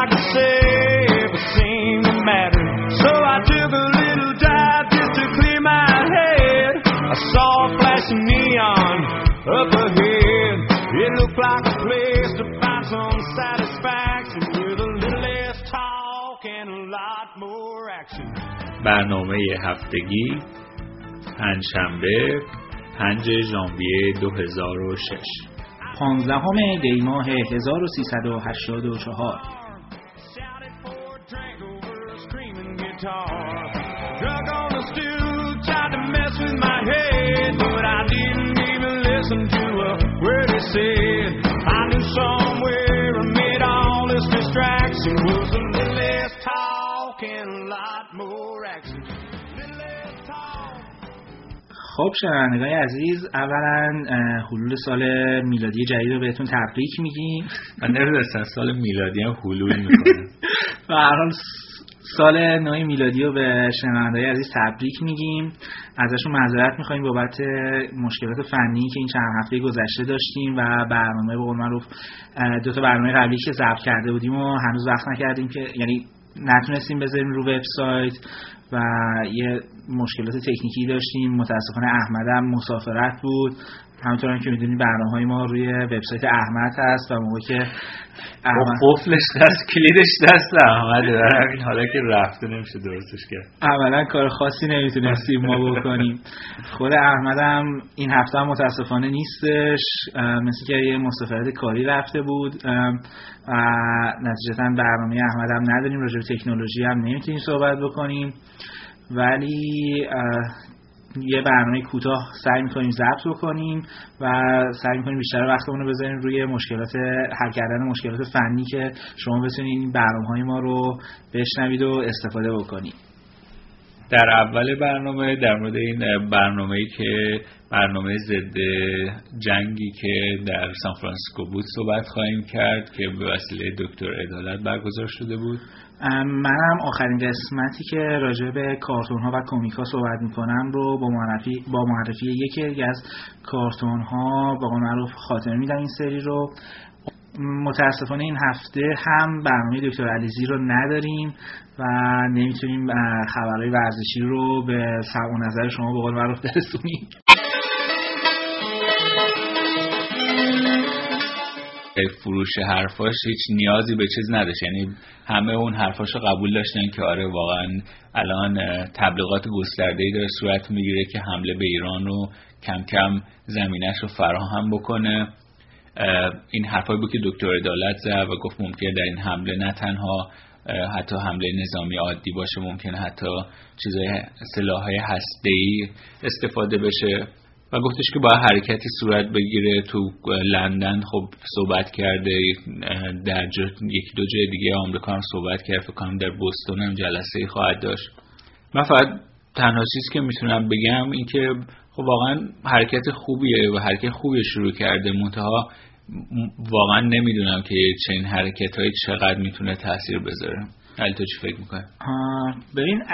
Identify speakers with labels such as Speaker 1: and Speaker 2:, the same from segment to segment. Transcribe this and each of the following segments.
Speaker 1: I could say everything that mattered. So I took a little drive just to clear my head. I saw a flashing neon up ahead. It looked like a place to find some satisfaction with a little less talk and a lot more action.
Speaker 2: برنامه هفتگی پنجشنبه 5 ژانویه 2006
Speaker 3: 15 دی ماه 1384.
Speaker 1: Drug on the stool, tried to mess with my head, but I didn't even listen to a word he said. I knew somewhere amid all this distraction was a little less talk and a lot more action. Little less talk.
Speaker 3: خب شنوندگان عزیز، اولا حلول سال میلادی جدید رو بهتون تبریک میگیم.
Speaker 2: من نمیدونستم سال میلادی هم حلول میکنه.
Speaker 3: به هر حال سال نو میلادی رو به شنوندگان عزیز تبریک میگیم. ازشون معذرت میخوایم بابت مشکلات فنی که این چند هفته گذشته داشتیم و برنامه به قول معروف 2 تا برنامه قبلی که ضبط کرده بودیم و هنوز وقت نکردیم که یعنی نتونستیم بذاریم رو وبسایت و یه مشکلات تکنیکی داشتیم. متاسفانه احمد هم مسافرت بود. همونطور هم که میدونید برنامه‌های ما روی وبسایت احمد هست و موقعی که
Speaker 2: قفلش دست کلیدش دست احمد همین حالا که رفته نمیشه درستش کرد.
Speaker 3: اولا کار خاصی نمیتونستیم ما بکنیم. خود احمد هم این هفته هم متاسفانه نیستش، مثل که یه مسافرت کاری رفته بود و نتیجتا برنامه احمد هم نداریم. راجع به تکنولوژی هم نمیتونیم صحبت بکنیم، ولی یه برنامه کوتاه سعی می‌کنیم ضبط بکنیم و سعی می‌کنیم بیشتر وقتمون رو بذاریم روی حل کردن مشکلات فنی که شما بتونید این برنامه‌های ما رو بشنوید و استفاده بکنید.
Speaker 2: در اول برنامه در مورد این برنامه‌ای که برنامه ضد جنگی که در سان فرانسیسکو بود صحبت خواهیم کرد که به وسیله دکتر عدالت برگزار شده بود.
Speaker 3: منم آخرین قسمتی که راجع به کارتون‌ها و کمیک‌ها صحبت می‌کنم رو با معرفی یکی از کارتون‌ها با معروف خاتمه میدم این سری رو. متاسفانه این هفته هم برنامه دکتر علیزی رو نداریم و نمیتونیم خبرهای ورزشی رو به سمع و نظر شما به قول معروف برسونیم.
Speaker 2: فروش حرفاش هیچ نیازی به چیز نداشت، یعنی همه اون حرفاشو قبول داشتن که آره واقعا الان تبلیغات گسترده‌ای داره صورت میگیره که حمله به ایران رو کم کم زمینش رو فراهم بکنه. این حرفایی بود که دکتر عدالت زد و گفت ممکنه در این حمله نه تنها حتی حمله نظامی عادی باشه، ممکنه حتی چیزای سلاح‌های هسته‌ای استفاده بشه و گفتش که باید حرکتی صورت بگیره. تو لندن خب صحبت کرده، در یکی دو جای دیگه آمریکا هم صحبت کرده، فکر کنم در بوستون هم جلسه‌ای خواهد داشت. من فقط تنها چیزی که میتونم بگم این که خب واقعا حرکت خوبیه و حرکت خوبی شروع کرده، منتها واقعا نمیدونم که چنین حرکت‌هایی چقدر میتونه تاثیر بذاره. حالا تو چی فکر می‌کنی؟
Speaker 3: ببین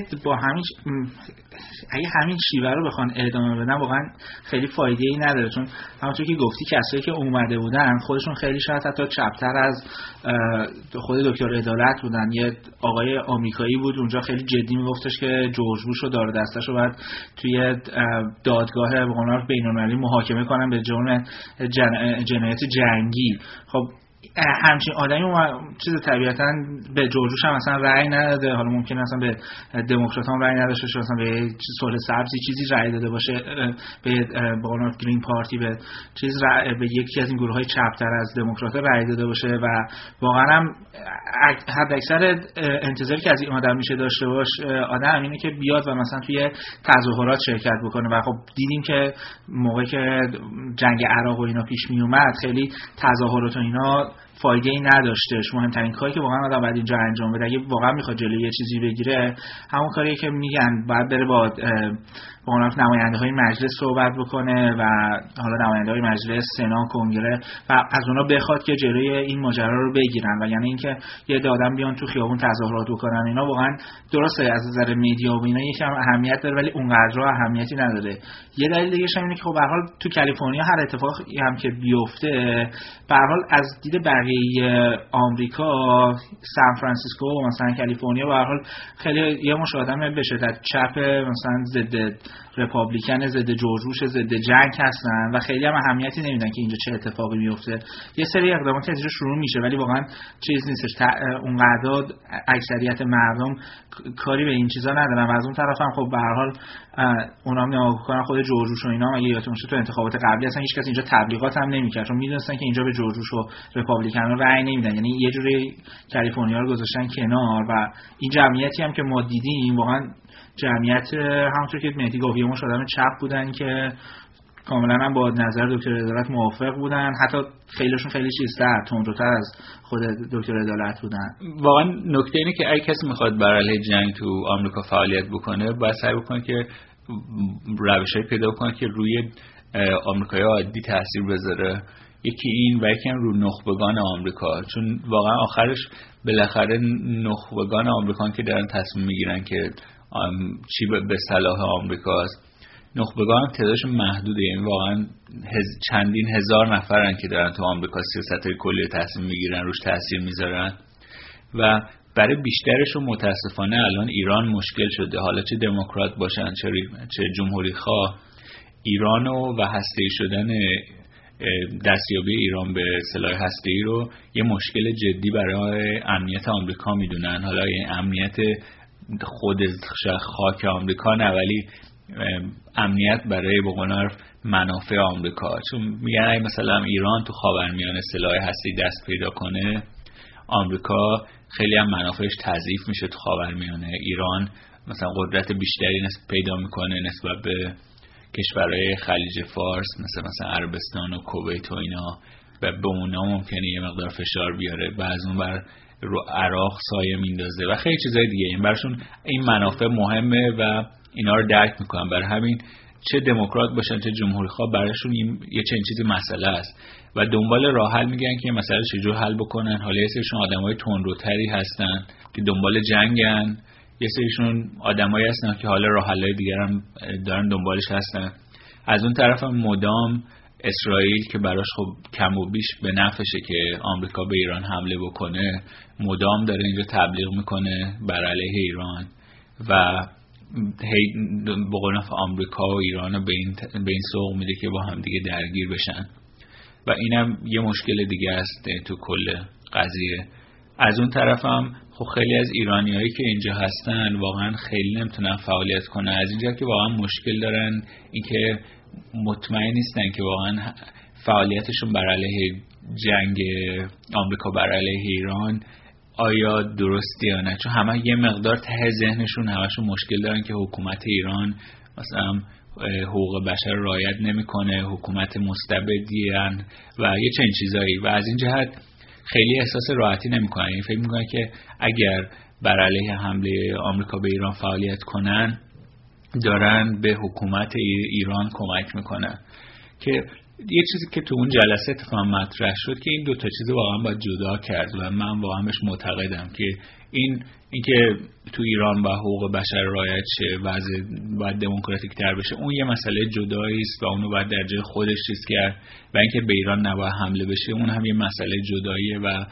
Speaker 3: اگه همین شیوه رو بخوان ادامه بدن واقعا خیلی فایده‌ای نداره، چون همونطور که گفتی کسایی که اومده بودن خودشون خیلی شاید حتی چپ‌تر از خود دکتر عدالت بودن. یه آقای آمریکایی بود اونجا خیلی جدی میگفتش که جورج بوش رو دار دستش رو باید توی دادگاه به قانون بین‌المللی محاکمه کنن به جرم جنایت جنگی. خب همچین آدمی چیز طبیعتاً به جورجوش هم مثلا رأی نداده. حالا ممکنه مثلا به دموکرات هم رأی نداشته باشه، مثلا به صلح سبزی چیزی رأی داده باشه، به قانون گرین پارتی به یکی از این گروه‌های چپ‌تر از دموکرات رأی داده باشه و واقعا هم حد اکثر انتظاری که از این آدم میشه داشته باش آدم اینه که بیاد و مثلا توی تظاهرات شرکت بکنه و خب دیدیم که موقعی که جنگ عراق و اینا پیش می اومد خیلی تظاهرات و اینا فایده ای نداشتش. مهمترین کاری که واقعا آدم باید اینجا انجام بده اگه واقعا میخواد جلوی یه چیزی بگیره همون کاریه که میگن باید بره با نماینده‌های مجلس صحبت بکنه و حالا نماینده‌های مجلس، سنا، کنگره و از اونا بخواد که جلوی این ماجرا رو بگیرن. و یعنی اینکه یه آدم بیان تو خیابون تظاهرات بکنن اینا واقعا درسته از نظر مدیا و اینا یکم اهمیت داره ولی اونقدر اهمیتی نداره. یه دلیل دیگه اینه که خب به هر حال تو کالیفرنیا هر اتفاقی هم که بیفته به هر حال از دید بقیه شرقی آمریکا، سان فرانسیسکو و مثلا کالیفرنیا به هر حال خیلی یه مش آدم به شدت چپ مثلا ضد رپابلیکن، ضد جورج بوش، ضد جنگ هستن و خیلی هم اهمیتی نمیدن که اینجا چه اتفاقی میفته. یه سری اقدامات از اینجا شروع میشه ولی واقعا چیز نیستش، اونقدر اکثریت مردم کاری به این چیزا ندارن. و از اون طرف هم خب به هر حال اونا هم نگاه کنن خود جورج بوش و اینا، اگه یادتون باشه تو انتخابات قبلی اصلا هیچ کس اینجا تبلیغات هم نمیکرد چون میدونستن که اینجا به جورج بوش و رپابلیکن‌ها رأی نمیدن، یعنی یه جوری کالیفرنیا رو گذاشتن کنار. و این جمعیتی هم که ما دیدیم واقعا جمعیت همونطور که مهدی گفت یه مش آدم چپ بودن که کاملا هم با نظر دکتر عدالت موافق بودن، حتی خیلیشون خیلی چیزتر تندروتر از خود دکتر عدالت بودن.
Speaker 2: واقعا نکته اینه که اگه کسی میخواد بر علیه جنگ تو آمریکا فعالیت بکنه باید سعی بکنه که روشی پیدا کنه که روی آمریکایی عادی تاثیر بذاره. یکی این و یکی هم رو نخبگان آمریکا، چون واقعا آخرش بالاخره نخبگان آمریکا که دارن تصمیم میگیرن که چی به صلاح آمریکاست. نخبگان تعدادشون محدوده، یعنی واقعا چندین هزار نفرن که دارن تو آمریکا سیاست‌های کلی تصمیم میگیرن، روش تاثیر میذارن و برای بیشترشون متاسفانه الان ایران مشکل شده. حالا چه دموکرات باشن چه جمهوری خواه، ایران و هسته‌ای شدن دستیابی ایران به سلاح هسته‌ای رو یه مشکل جدی برای امنیت آمریکا میدونن. حالا این امنیت خود خاک آمریکا نه، ولی امنیت برای به قول معروف منافع آمریکا. چون میگن مثلا ایران تو خاورمیانه سلاح هسته‌ای دست پیدا کنه، آمریکا خیلی هم منافعش تضعیف میشه تو خاورمیانه. ایران مثلا قدرت بیشتری پیدا میکنه نسبت به کشورهای خلیج فارس مثلا عربستان و کویت و اینا و به اونا ممکنه یه مقدار فشار بیاره و از اون بر رو عراق سایه میندازه و خیلی چیزای دیگه. این برشون این منافع مهمه و اینا رو درک میکنن. برای همین چه دموکرات باشن چه جمهوری خواه براشون یه چنین چیزی مسئله است و دنبال راه حل میگن که مسئله چجور حل بکنن. حالا یه سریشون آدمای تندروتری هستن که دنبال جنگن، یه سریشون آدمایی هستن که حالا راه حلای دیگر هم دارن دنبالش هستن. از اون طرف هم مدام اسرائیل که براش خب کم و بیش به نفعشه که آمریکا به ایران حمله بکنه، مدام داره اینجا تبلیغ میکنه بر علیه ایران و به قول آمریکا و ایران به این سوق میده که با هم دیگه درگیر بشن و اینم یه مشکل دیگه است تو کل قضیه. از اون طرف هم خب خیلی از ایرانیایی که اینجا هستن واقعا خیلی نمیتونن فعالیت کنن، از اینجا که واقعا مشکل دارن اینکه مطمئن نیستن که واقعا فعالیتشون بر علیه جنگ آمریکا بر علیه ایران آیا درسته یا نه، چون همه یه مقدار ته ذهنشون همشون مشکل دارن که حکومت ایران مثلا حقوق بشر رعایت نمیکنه، حکومت مستبدیه و یه چنین چیزایی و از این جهت خیلی احساس راحتی نمیکنن. یعنی فکر میکنن که اگر بر علیه حمله آمریکا به ایران فعالیت کنن دارن به حکومت ایران کمک میکنن. که یه چیزی که تو اون جلسه اتفاقا مطرح شد که این دو تا چیز واقعا باید جدا کرد و من واقعا بهش معتقدم که اینکه تو ایران با حقوق بشر رعایت شه، وضع باید دموکراتیک تر بشه، اون یه مسئله جدایی است و اونو باید در جای خودش چیز کرد و اینکه به ایران نباید حمله بشه اون هم یه مسئله جداییه و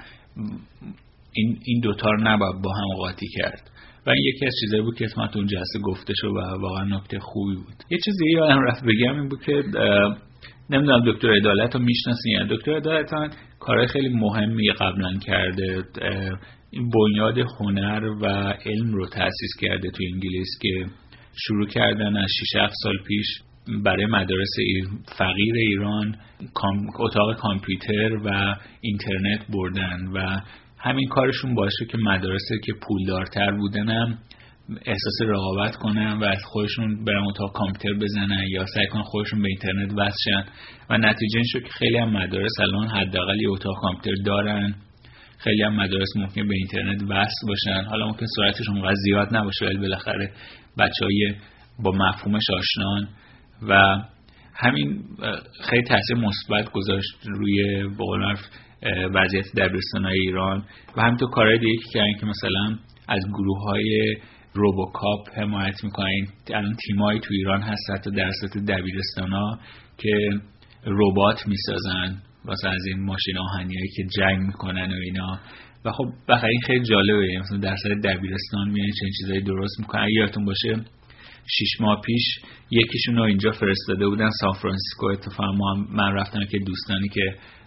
Speaker 2: این دوتا رو نباید با هم قاطی کرد و این یکی از چیزایی بود که اسمت اون جلسه گفته شد و واقعا نکته خوبی بود. یه چیزی یادم رفت بگم این بود که نمیدونم دکتر عدالت رو میشناسین یا دکتر عدالت کارهای خیلی مهمی قبلا کرده، این بنیاد هنر و علم رو تأسیس کرده تو انگلیس که شروع کردن از 6-7 سال پیش برای مدارس فقیر ایران اتاق کامپیوتر و اینترنت بردن و همین کارشون باعث شد که مدارسی که پولدارتر بودن هم احساس رقابت کنن و از خودشون برن اتاق کامپیوتر بزنن یا سعی کنن خودشون به اینترنت وصل شن و نتیجه این شد که خیلی هم مدارس الان حداقل یه اتاق کامپیوتر دارن، خیلی هم مدارس ممکن به اینترنت وصل باشن. حالا ممکن سرعتشون اونقدر زیاد نباشه ولی بالاخره بچهای با مفهومش آشنان و همین خیلی تاثیر مثبت گذاشت روی به قول معروف وضعیت دبیرستان‌های ایران و همینطور کارهای دیگه که کردن که مثلا از گروه‌های روبوکاپ حمایت میکنن. الان تیمایی تو ایران هست حتی در سطح دبیرستان‌ها که ربات میسازن واسه از این ماشین آهنیایی که جنگ میکنن و اینا. و خب بخاطر این خیلی جالبه، مثلا درس دبیرستان میان چنین چیزایی درست میکنن. اگه یادتون باشه 6 ماه پیش یکیشون رو اینجا فرستاده بودن سان فرانسیسکو، اتفاقا من رفتم که دوستانی که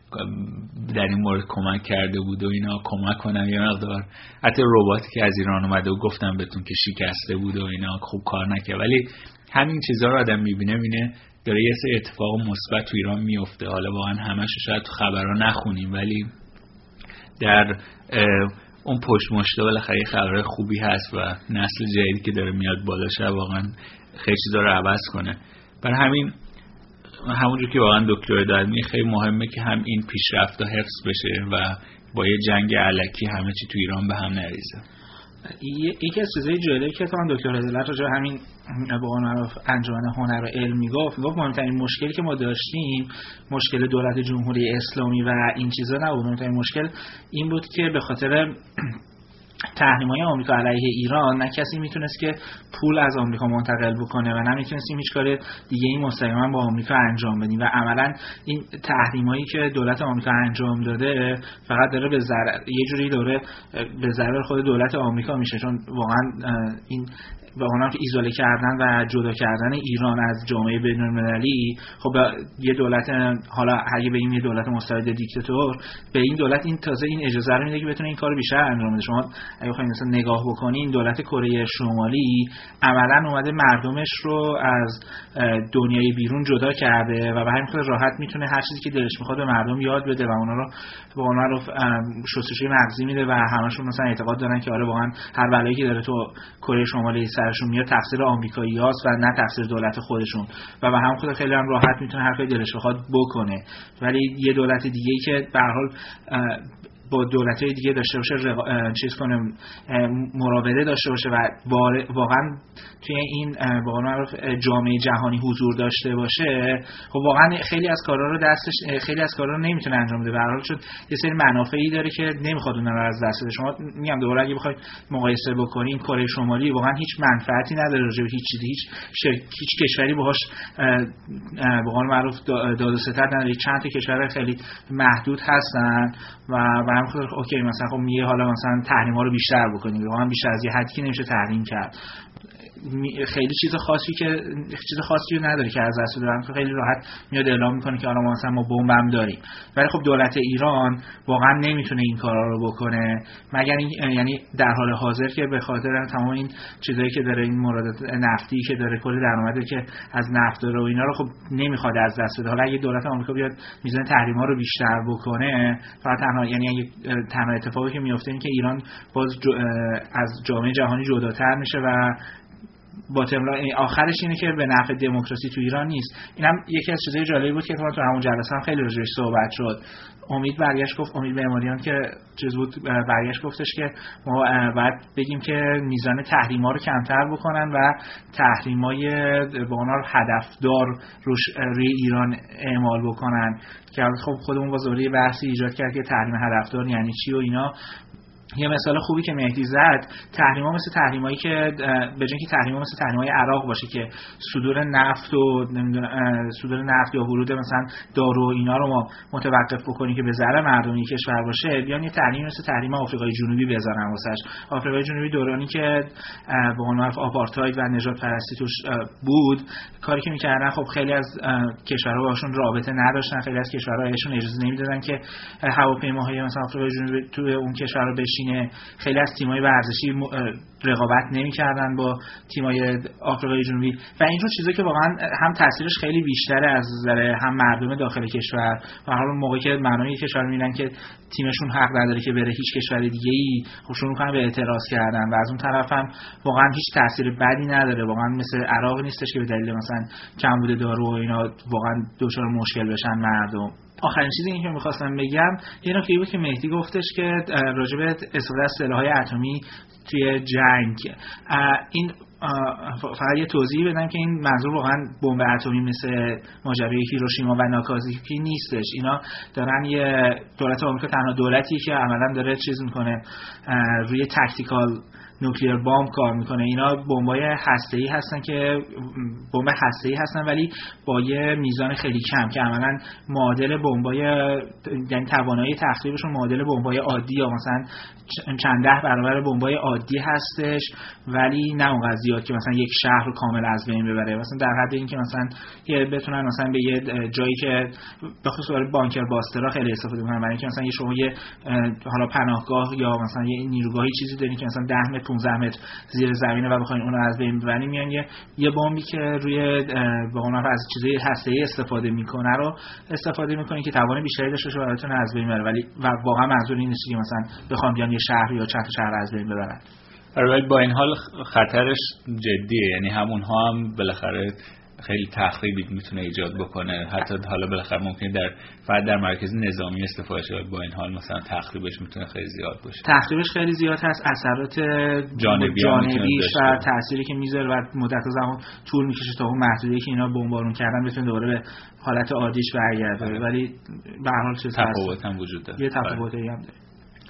Speaker 2: در این مورد کمک کرده بود و اینا کمک کنم یه مقدار. حتی رباتی که از ایران اومده و گفتم بهتون که شکسته بود و اینا خوب کار نکرد، ولی همین چیزا رو آدم میبینه داره یه سری اتفاق مثبت تو ایران میفته. حالا واقعا همش شاید تو خبرها نخونیم، ولی در اون پشت مشته بالاخره خبر خوبی هست و نسل جدیدی که داره میاد بالا شده واقعا خیلی چیزا رو عوض کنه. برای همین همونجور که واقعا دکتر دادمی خیلی مهمه که هم این پیشرفت‌ها حفظ بشه و با یه جنگ الکی همه چی تو ایران به هم نریزه.
Speaker 3: یکی از چیزای جالبی که دکتر عدالت راجع همین به قول معروف انجمن هنر و علم میگفت مهمترین مشکلی که ما داشتیم مشکل دولت جمهوری اسلامی و این چیزا نبود. مهمترین مشکل این بود که به خاطر تحریم‌های آمریکا علیه ایران نه کسی میتونست که پول از آمریکا منتقل بکنه و نه میتونستیم هیچ کار دیگه ای مستقیما با آمریکا انجام بدیم و عملاً این تحریم‌هایی که دولت آمریکا انجام داده فقط داره به ضرر یه جوری داره به ضرر خود دولت آمریکا میشه، چون واقعاً این به اونم که ایزوله کردن و جدا کردن ایران از جامعه بین‌المللی، خب یه دولت حالا اگه بگیم یه دولت مستبد دیکتاتور به این دولت این تازه این اجازه رو میده که بتونه این کارو بیشتر انجام بده. شما اگه بخواید مثلا نگاه بکنین دولت کره شمالی عملاً اومده مردمش رو از دنیای بیرون جدا کرده و به همین خاطر راحت میتونه هر چیزی که دلش میخواد به مردم یاد بده و اونا رو به اونا رو شستشوی مغزی میده و همشون مثلا اعتقاد دارن که آره واقعا هر بلایی که داره تو کره شمالی سرشون میاد تقصیر آمریکایی‌هاست و نه تقصیر دولت خودشون و به همین خاطر خیلی هم راحت میتونه هر کاری دلش بخواد بکنه. ولی یه دولت دیگه‌ای که به هر حال با دولت‌های دیگه داشته باشه چیز کنه مراوده داشته باشه و واقعا توی این به قول معروف جامعه جهانی حضور داشته باشه، خب واقعا خیلی از کارا رو نمیتونه انجام بده. به هر حال چون یه سری منافعی داره که نمیخواد اونها رو از دست بده. شما میگم دوباره اگه بخواید مقایسه بکنین کره شمالی واقعا هیچ منفعتی نداره راجع به هیچ چیزی، هیچ کشوری باهاش به قول معروف داد و ستد نداره. چند تا کشور خیلی محدود هستن و هم خود اوکی مثلا خب میگه حالا مثلا تحریم ها رو بیشتر بکنیم، واقعا بیشتر از یه حدی که نمیشه تحریم کرد. خیلی چیز خاصی نداره که از دست بده. خیلی راحت میاد اعلام میکنه که حالا مثلا ما بمب هم داریم، ولی خب دولت ایران واقعا نمیتونه این کارا رو بکنه مگر یعنی در حال حاضر که به خاطر تمام این چیزایی که داره، این موارد نفتی که داره، کلی درآمدی که از نفت داره و اینا رو خب نمیخواد از دست بده. حالا اگه دولت آمریکا بیاد میزان تحریم‌ها رو بیشتر بکنه فقط تنها اتفاقی که میفته این که ایران باز از جامعه جهانی جداتر میشه و آخرش اینه که به نفع دموکراسی تو ایران نیست. اینم یکی از چیزای جالبی بود که تو همون جلسه هم خیلی راجعش صحبت شد. امید معماریان که چیز بود برگشت گفتش که ما باید بگیم که میزان تحریم‌ها رو کمتر بکنن و تحریم‌های به اونا رو هدفدار روی ایران اعمال بکنن که خب خودمون باز دوباره بحثی ایجاد کرد که تحریم هدفدار یعنی چی و اینا. یه مثال خوبی که مهدی زد، تحریم‌ها مثل تحریمایی که به جای اینکه تحریم‌ها مثل تحریم‌های عراق باشه که صدور نفت یا ورود مثلا دارو اینا رو ما متوقف بکنیم که به ضرر مردم این کشور باشه، بیان یه تحریم مثل تحریم آفریقای جنوبی بذارن واسش. آفریقای جنوبی دورانی که به قول معروف آپارتاید و نژاد پرستی توش بود، کاری که می‌کردن خب خیلی از کشورها باشون رابطه نداشتن، خیلی از کشورها بهشون اجازه نمیدادن که هواپیماهای مثلا آفریقای جنوبی تو اون کشورها خیلی از تیم‌های ورزشی رقابت نمی‌کردن با تیم‌های آفریقای جنوبی و اینجور چیزا که واقعا هم تاثیرش خیلی بیشتره از نظر هم مردم داخل کشور و حالا موقعی که مردم یک کشور می‌بینن که تیمشون حق نداره که بره هیچ کشور دیگه‌ای، خب شروع می‌کنن به اعتراض کردن و از اون طرف هم واقعا هیچ تاثیر بدی نداره. واقعا مثل عراق نیستش که به دلیل مثلا کمبود دارو و اینا واقعا دچار مشکل بشن مردم. آخرین چیزی که می‌خواستم بگم یه نکته بود که مهدی گفتش که راجع به استفاده از سلاح‌های اتمی توی جنگ، این فقط یه توضیح بدم که این منظور واقعا بمب اتمی مثل ماجرای هیروشیما و ناکازاکی نیستش. اینا دارن یه دولت آمریکا تنها دولتیه که عملاً داره چیز میکنه روی تاکتیکال نوکلیر بمب کار میکنه. اینا بمبای هسته‌ای هستن که بمب هسته‌ای هستن ولی با یه میزان خیلی کم که عملاً معادل بمبای، یعنی توانایی تخریبشون معادل بمبای عادی یا مثلا چند ده برابر بمبای عادی هستش، ولی نه اونقدر زیاد که مثلا یک شهر رو کامل از بین ببره. مثلا در حد اینکه مثلا بتونن مثلا به یه جایی که بخصوص برای بانکر باسترها خیلی استفاده می‌کنن، برای اینکه مثلا شما یه حالا پناهگاه یا مثلا یه نیروگاهی چیزی دارین که مثلا 10 متر 15 متر زیر زمینه و بخواید اون رو از بین ببرین، میان یه بمبی که روی به قول معروف از چیزای هسته‌ای استفاده میکنه رو استفاده میکنه که توان بیشتری داشته باشه براتون از بین ببره. ولی واقعا منظور این نیست که مثلا بخوام بیان یه شهر یا چند شهر از بین ببرن.
Speaker 2: البته با این حال خطرش جدیه، یعنی همونها هم بالاخره خیلی تخریبی میتونه ایجاد بکنه. حتی حالا بالاخره ممکنه فقط در مرکز نظامی استفاده شه، با این حال مثلا تخریبش میتونه خیلی زیاد باشه.
Speaker 3: تخریبش خیلی زیاد هست، اثرات جانبی و تأثیری که میذاره و مدت زمان طول میکشه تا اون محدودیتی که اینا بمبارون کردن بتونه دوباره به حالت عادیش برگرده. ولی به هر حال چیز
Speaker 2: تفاوت هم وجود داره.
Speaker 3: یه تفاوتی هم داره.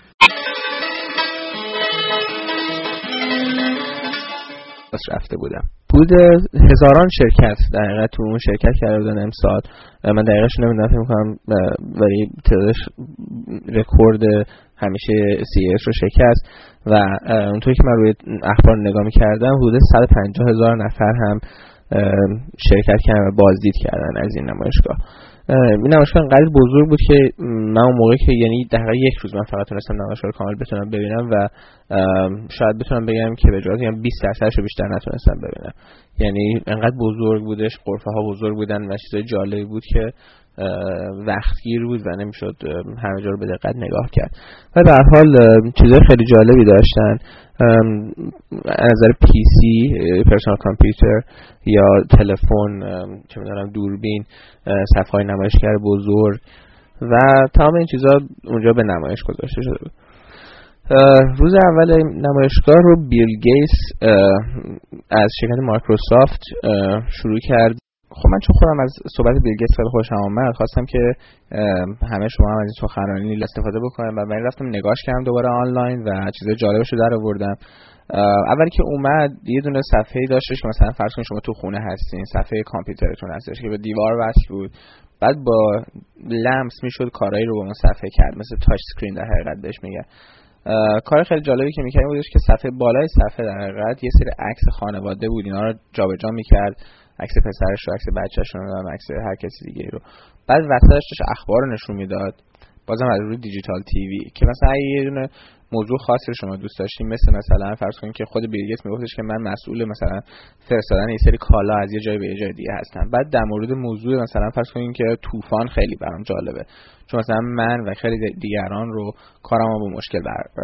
Speaker 4: رفته بودم هزاران شرکت در حقیقت تو اون شرکت کرده بودن امسال. من دقیقش نمیدونم، فکر می‌کنم ولی تعدادش رکورد همیشه CES رو شکست و اونطوری که من روی اخبار نگاه می‌کردم حدود 150,000 نفر هم شرکت کردن و بازدید کردن از این نمایشگاه. این نمایشگاه انقدر بزرگ بود که من اون موقع که یعنی در حقیقت یک روز من فقط تونستم نمایشگاه رو کامل بتونم ببینم و شاید بتونم بگم که به جای یعنی 20% رو بیشتر نتونستم ببینم. یعنی انقدر بزرگ بودش، غرفه ها بزرگ بودن و چیزای جالبی بود که وقتگیر بود و نمیشد همه جا رو به دقت نگاه کرد. و در حال چیزای خیلی جالبی داشتن از نظر PC، پرسونال کامپیوتر یا تلفن، چه می‌دونم دوربین، صفحه‌های نمایشگر بزرگ و تمام این چیزا اونجا به نمایش گذاشته شده بود. روز اول نمایشگاه رو بیل گیتس از شرکت مایکروسافت شروع کرد. خب من چون خودم از صحبت بیل گیتس خیلی خوشم اومد، خواستم که همه شما هم از این سخنرانی استفاده بکنم و من رفتم نگاش کردم دوباره آنلاین و چیزای جالبش رو در آوردم. اولی که اومد یه دونه صفحه‌ای داشتش که مثلا فرض کنید شما تو خونه هستین، صفحه کامپیوترتون هستش که به دیوار وصل بود، بعد با لمس میشد کارایی رو با اون صفحه کرد، مثل تاچ اسکرین در حقیقت بهش میگن. کار خیلی جالبی که می‌کرد بودش که صفحه بالای صفحه در حقیقت یه سری عکس خانواده بود، اینا رو جابجا می‌کرد، عکس پسرش رو، عکس بچه‌ش رو، عکس هر کسی دیگه رو. بعد وسطش داشت اخبار رو نشون میداد، بازم از روی دیجیتال تیوی، که مثلا یه دونه موضوع خاصی رو شما دوست داشتین، مثلا فرض کنید که خود بیل گیتس میگفتش که من مسئول مثلا فرستادن یه سری کالا از یه جای به یه جای دیگه هستم. بعد در مورد موضوع مثلا فرض کنید که طوفان خیلی برام جالبه، چون مثلا من و خیلی دیگران رو کارمو با مشکل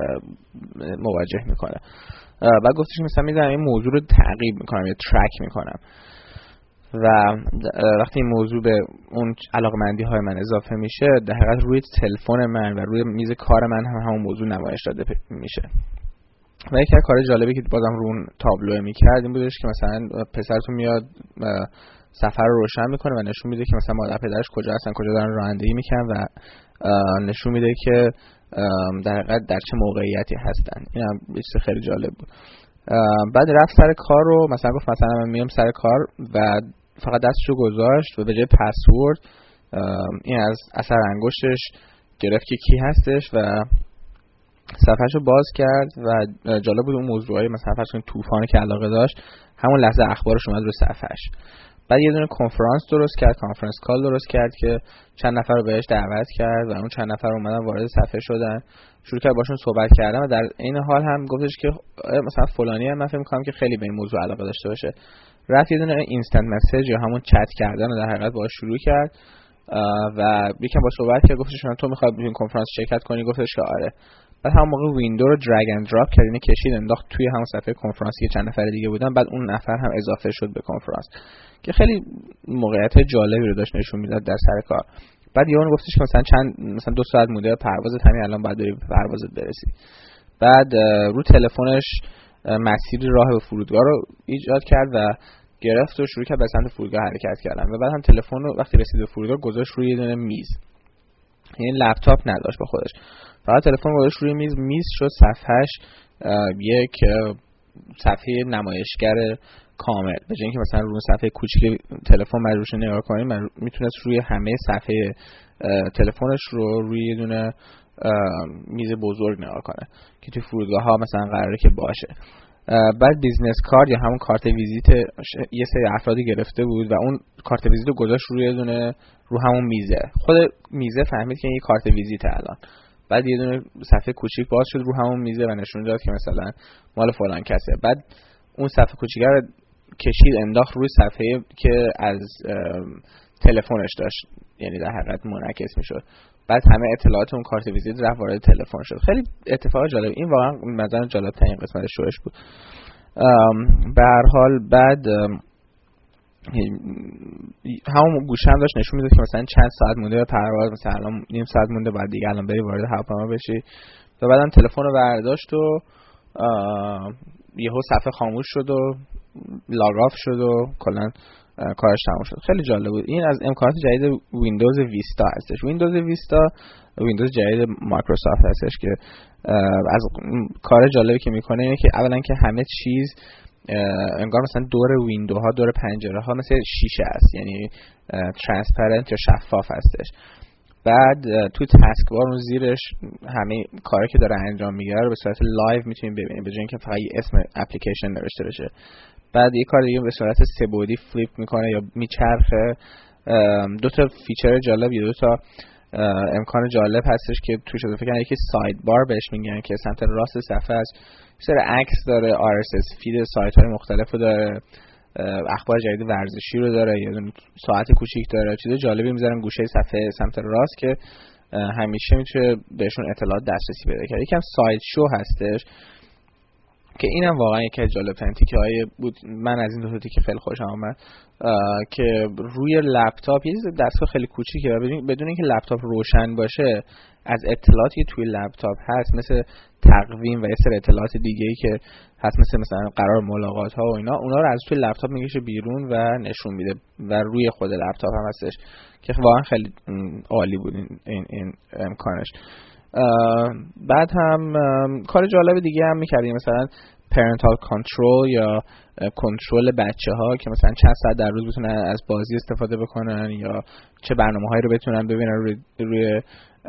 Speaker 4: مواجه میکنه. بعد گفتش که مثلا میذارم این موضوع رو تعقیب میکنم یا ترک میکنم و وقتی این موضوع به اون علاقمندی های من اضافه میشه، در حقیقت روی تلفن من و روی میز کار من هم همون موضوع نمایش داده میشه. و یکی از کارهای جالبی که بازم رو اون تابلو میکرد این بودش که مثلا پسرتون میاد سفر رو روشن میکنه و نشون میده که مثلا مادر پدرش کجا هستن، کجا دارن رانندگی میکنن و نشون میده که در حقیقت در چه موقعیتی هستن. این هم یه چیز خیلی جالب بود. بعد رفت سر کار رو مثلا گفت مثلا من میام سر کار و فقط دستشو گذاشت و به جای پسورد این از اثر انگشتش گرفت که کی هستش و صفحهشو باز کرد و جالب بود اون موضوعی مثلا فرض کنید طوفانی که علاقه داشت همون لحظه اخبارش اومد رو صفحهش. بعد یه دونه کنفرانس درست کرد، کانفرنس کال درست کرد که چند نفر رو بهش دعوت کرد و اون چند نفر اومدن وارد صفحه شدن، شروع کرد باشون صحبت کردن و در این حال هم گفتش که مثلا فلانی هم من فکر می‌کنم که خیلی به این موضوع علاقه داشته باشه. رفت یه دونه اینستنت مسیج یا همون چت کردن رو در حقیقت باهاش شروع کرد و یکم با صحبت کرد، گفتش تو می‌خوای این کنفرانس شرکت کنی؟ گفتش که آره. بعد همون موقع ویندو رو درگ اند دراپ کرد، اینو کشید انداخت توی همون صفحه کنفرانس که چند نفر دیگه بودن، بعد اون نفر هم اضافه شد به کنفرانس که خیلی موقعیت جالبی رو داشت نشون میداد در سر کار. بعد یهو گفتش که مثلا 2 ساعت مونده پروازت، همین الان باید بری پروازت برسی. بعد رو تلفنش مسیر راه به فرودگاه رو ایجاد کرد و گرفت و شروع کرد به سمت فرودگاه حرکت کردن و بعد هم تلفن رو وقتی رسید به فرودگاه گذاشت روی یه دونه میز، یعنی لپتاپ نداشت با خودش، فقط تلفن گذاشت روی میز شد صفحهش یک صفحه نمایشگر کامل، به جای اینکه مثلا روی صفحه کوچیک تلفن مجبورش نگاه کنیم، میتونست روی همه صفحه تلفنش رو روی یه دونه میز بزرگ نگاه کنه که تو فرودگاه ها مثلا قراره که باشه. بعد بیزنس کارت یا همون کارت ویزیت یه سری افرادی گرفته بود و اون کارت ویزیت رو گذاشت روی دونه رو همون میزه. خود میزه فهمید که این یه کارت ویزیت الان. بعد یه دونه صفحه کوچیک باز شد رو همون میزه و نشون داد که مثلا مال فلان کسه. بعد اون صفحه کوچیک رو کشید انداخت روی صفحه که از تلفنش داشت، یعنی در حقیقت منعکس میشد. بعد همه اطلاعات اون کارت ویزیت رفت وارد تلفن شد. خیلی اتفاق جالب، این واقعا مثلا جالب ترین قسمت شوش بود. به هر حال بعد همون گوشه هم داشت نشون میداد که مثلا چند ساعت مونده به پرواز، مثلا الان نیم ساعت مونده بعد دیگه الان بری وارد هواپیما بشی. و بعدم تلفن رو برداشت و یهو صفحه خاموش شد و لاگ آف شد و کلا کارش تموم شد. خیلی جالب بود. این از امکانات جدید ویندوز ویستا هستش. ویندوز ویستا ویندوز جدید مایکروسافت هستش که از کار جالبی که میکنه اینه که اولا که همه چیز انگار مثلا دور ویندوها، دور پنجره ها مثل شیشه است، یعنی ترانسپرنت یا شفاف هستش. بعد تو تسک بار اون زیرش همه کاری که داره انجام میگیره رو به صورت لایو میتونیم ببینیم، به جای اینکه فقط یه اسم اپلیکیشن نوشته بشه. بعد یه کار دیگه به صورت سه‌بعدی فلیپ میکنه یا میچرخه. دو تا فیچر جالب یا دو تا امکان جالب هستش که توش اضافه کردن. یکی ساید بار بهش میگن که سمت راست صفحه است، یه سری عکس داره، RSS فید سایت های مختلف رو داره، اخبار جدید ورزشی رو داره، یه دونه ساعت کوچیک داره، چیز جالبی میذارن گوشه صفحه سمت راست که همیشه میتونه بهشون اطلاعات دسترسی پیدا کنه. یکم سایت شو هستش که اینم واقعا یکی از جالب‌ترین تیکه‌های بود. من از این دو تا تیکه خیلی خوشم اومد که روی لپتاپ یه دستگاه خیلی کوچیکه و بدون اینکه لپتاپ روشن باشه از اطلاعاتی که توی لپتاپ هست مثل تقویم و یه سری اطلاعات دیگه‌ای که هست مثلا قرار ملاقات ها و اونا رو از توی لپتاپ میکشه بیرون و نشون میده و روی خود لپتاپ هم هستش که واقعا خیلی عالی بود این امکانش. بعد هم کار جالب دیگه هم می‌کردیم، مثلا پرنتال کنترل یا کنترل بچه‌ها که مثلا چند ساعت در روز بتونن از بازی استفاده بکنن یا چه برنامه‌هایی رو بتونن ببینن روی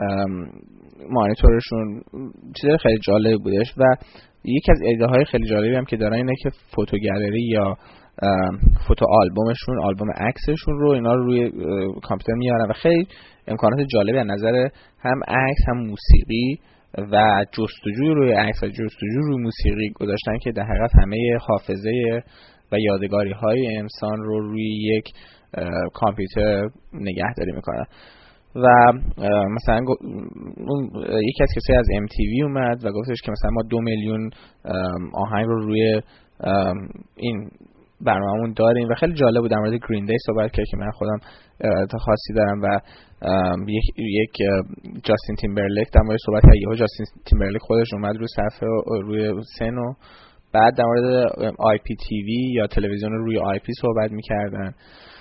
Speaker 4: مانیتورشون. چیز خیلی جالب بودش. و یکی از ایده‌های خیلی جالبی هم که دارن اینه که فوتو گالری یا فوتو آلبومشون، آلبوم عکسشون رو اینا رو روی کامپیوتر میارن و خیلی امکانات جالبی از نظر هم عکس هم موسیقی و جستجوی روی عکس و جستجوی روی موسیقی گذاشتن که در حقیقت همه حافظه و یادگاری های انسان رو روی یک کامپیوتر نگهداری میکنن. و مثلا یکی از کسایی از MTV اومد و گفتش که مثلا ما 2 میلیون آهنگ رو روی این برنامه‌مون داریم و خیلی جالب بود. در مورد گرین دی صحبت کرد که من خودم خاصی دارم و یک جاستین تیمبرلیک در مورد صحبت کرد. یهو جاستین تیمبرلیک خودش اومد روی صفحه روی سنو. بعد در مورد IPTV یا تلویزیون روی IP صحبت می‌کردن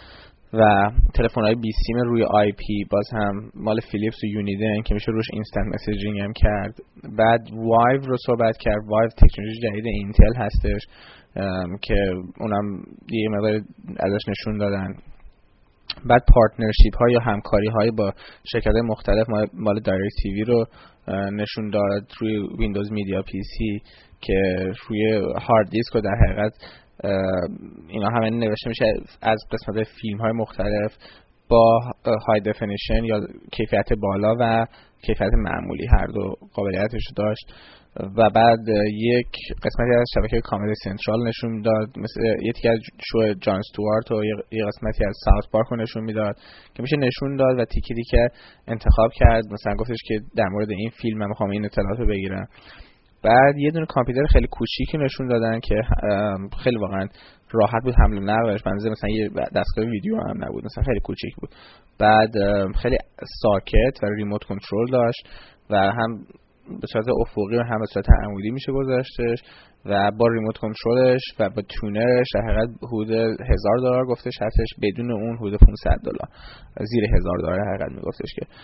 Speaker 4: و تلفن‌های بی سیم روی IP باز هم مال فیلیپس و یونیدن که میشه روش اینستنت مسیجینگ هم کرد. بعد وایو رو صحبت کرد. وایو تکنولوژی جدید اینتل هستش که اونم یه مقدار ازش نشون دادن. بعد پارتنرشیپ ها یا همکاری های با شرکت های مختلف مال دایرکت تیوی رو نشون داد روی ویندوز میدیا پی سی که روی هارد دیسک رو در حقیقت اینا همه نوشته میشه از قسمت فیلم های مختلف با های دفینیشن یا کیفیت بالا و کیفیت معمولی هر دو قابلیتش داشت. و بعد یک قسمتی از شبکه کامدی سنترال نشون داد، مثل یکی از شو جان استوارت و یه قسمتی از ساوت پارک رو نشون میداد که میشه نشون داد و تیکی که انتخاب کرد. مثلا گفتش که در مورد این فیلم من میخوام این اطلاعات رو بگیرم. بعد یه دونه کامپیوتر خیلی کوچیکی نشون دادن که خیلی واقعا راحت بود حمل و نقلش، مثلا یه دستگاه ویدیو هم نبود، مثلا خیلی کوچیک بود. بعد خیلی ساکت و ریموت کنترل داشت و هم به صورت افقی و هم به صورت عمودی میشه گذاشتش و با ریموت کنترلش و با تونرش در حقیقت حدود $1000 گفتش هستش، بدون اون حدود $500 زیر $1000 حقیقت میگفتش که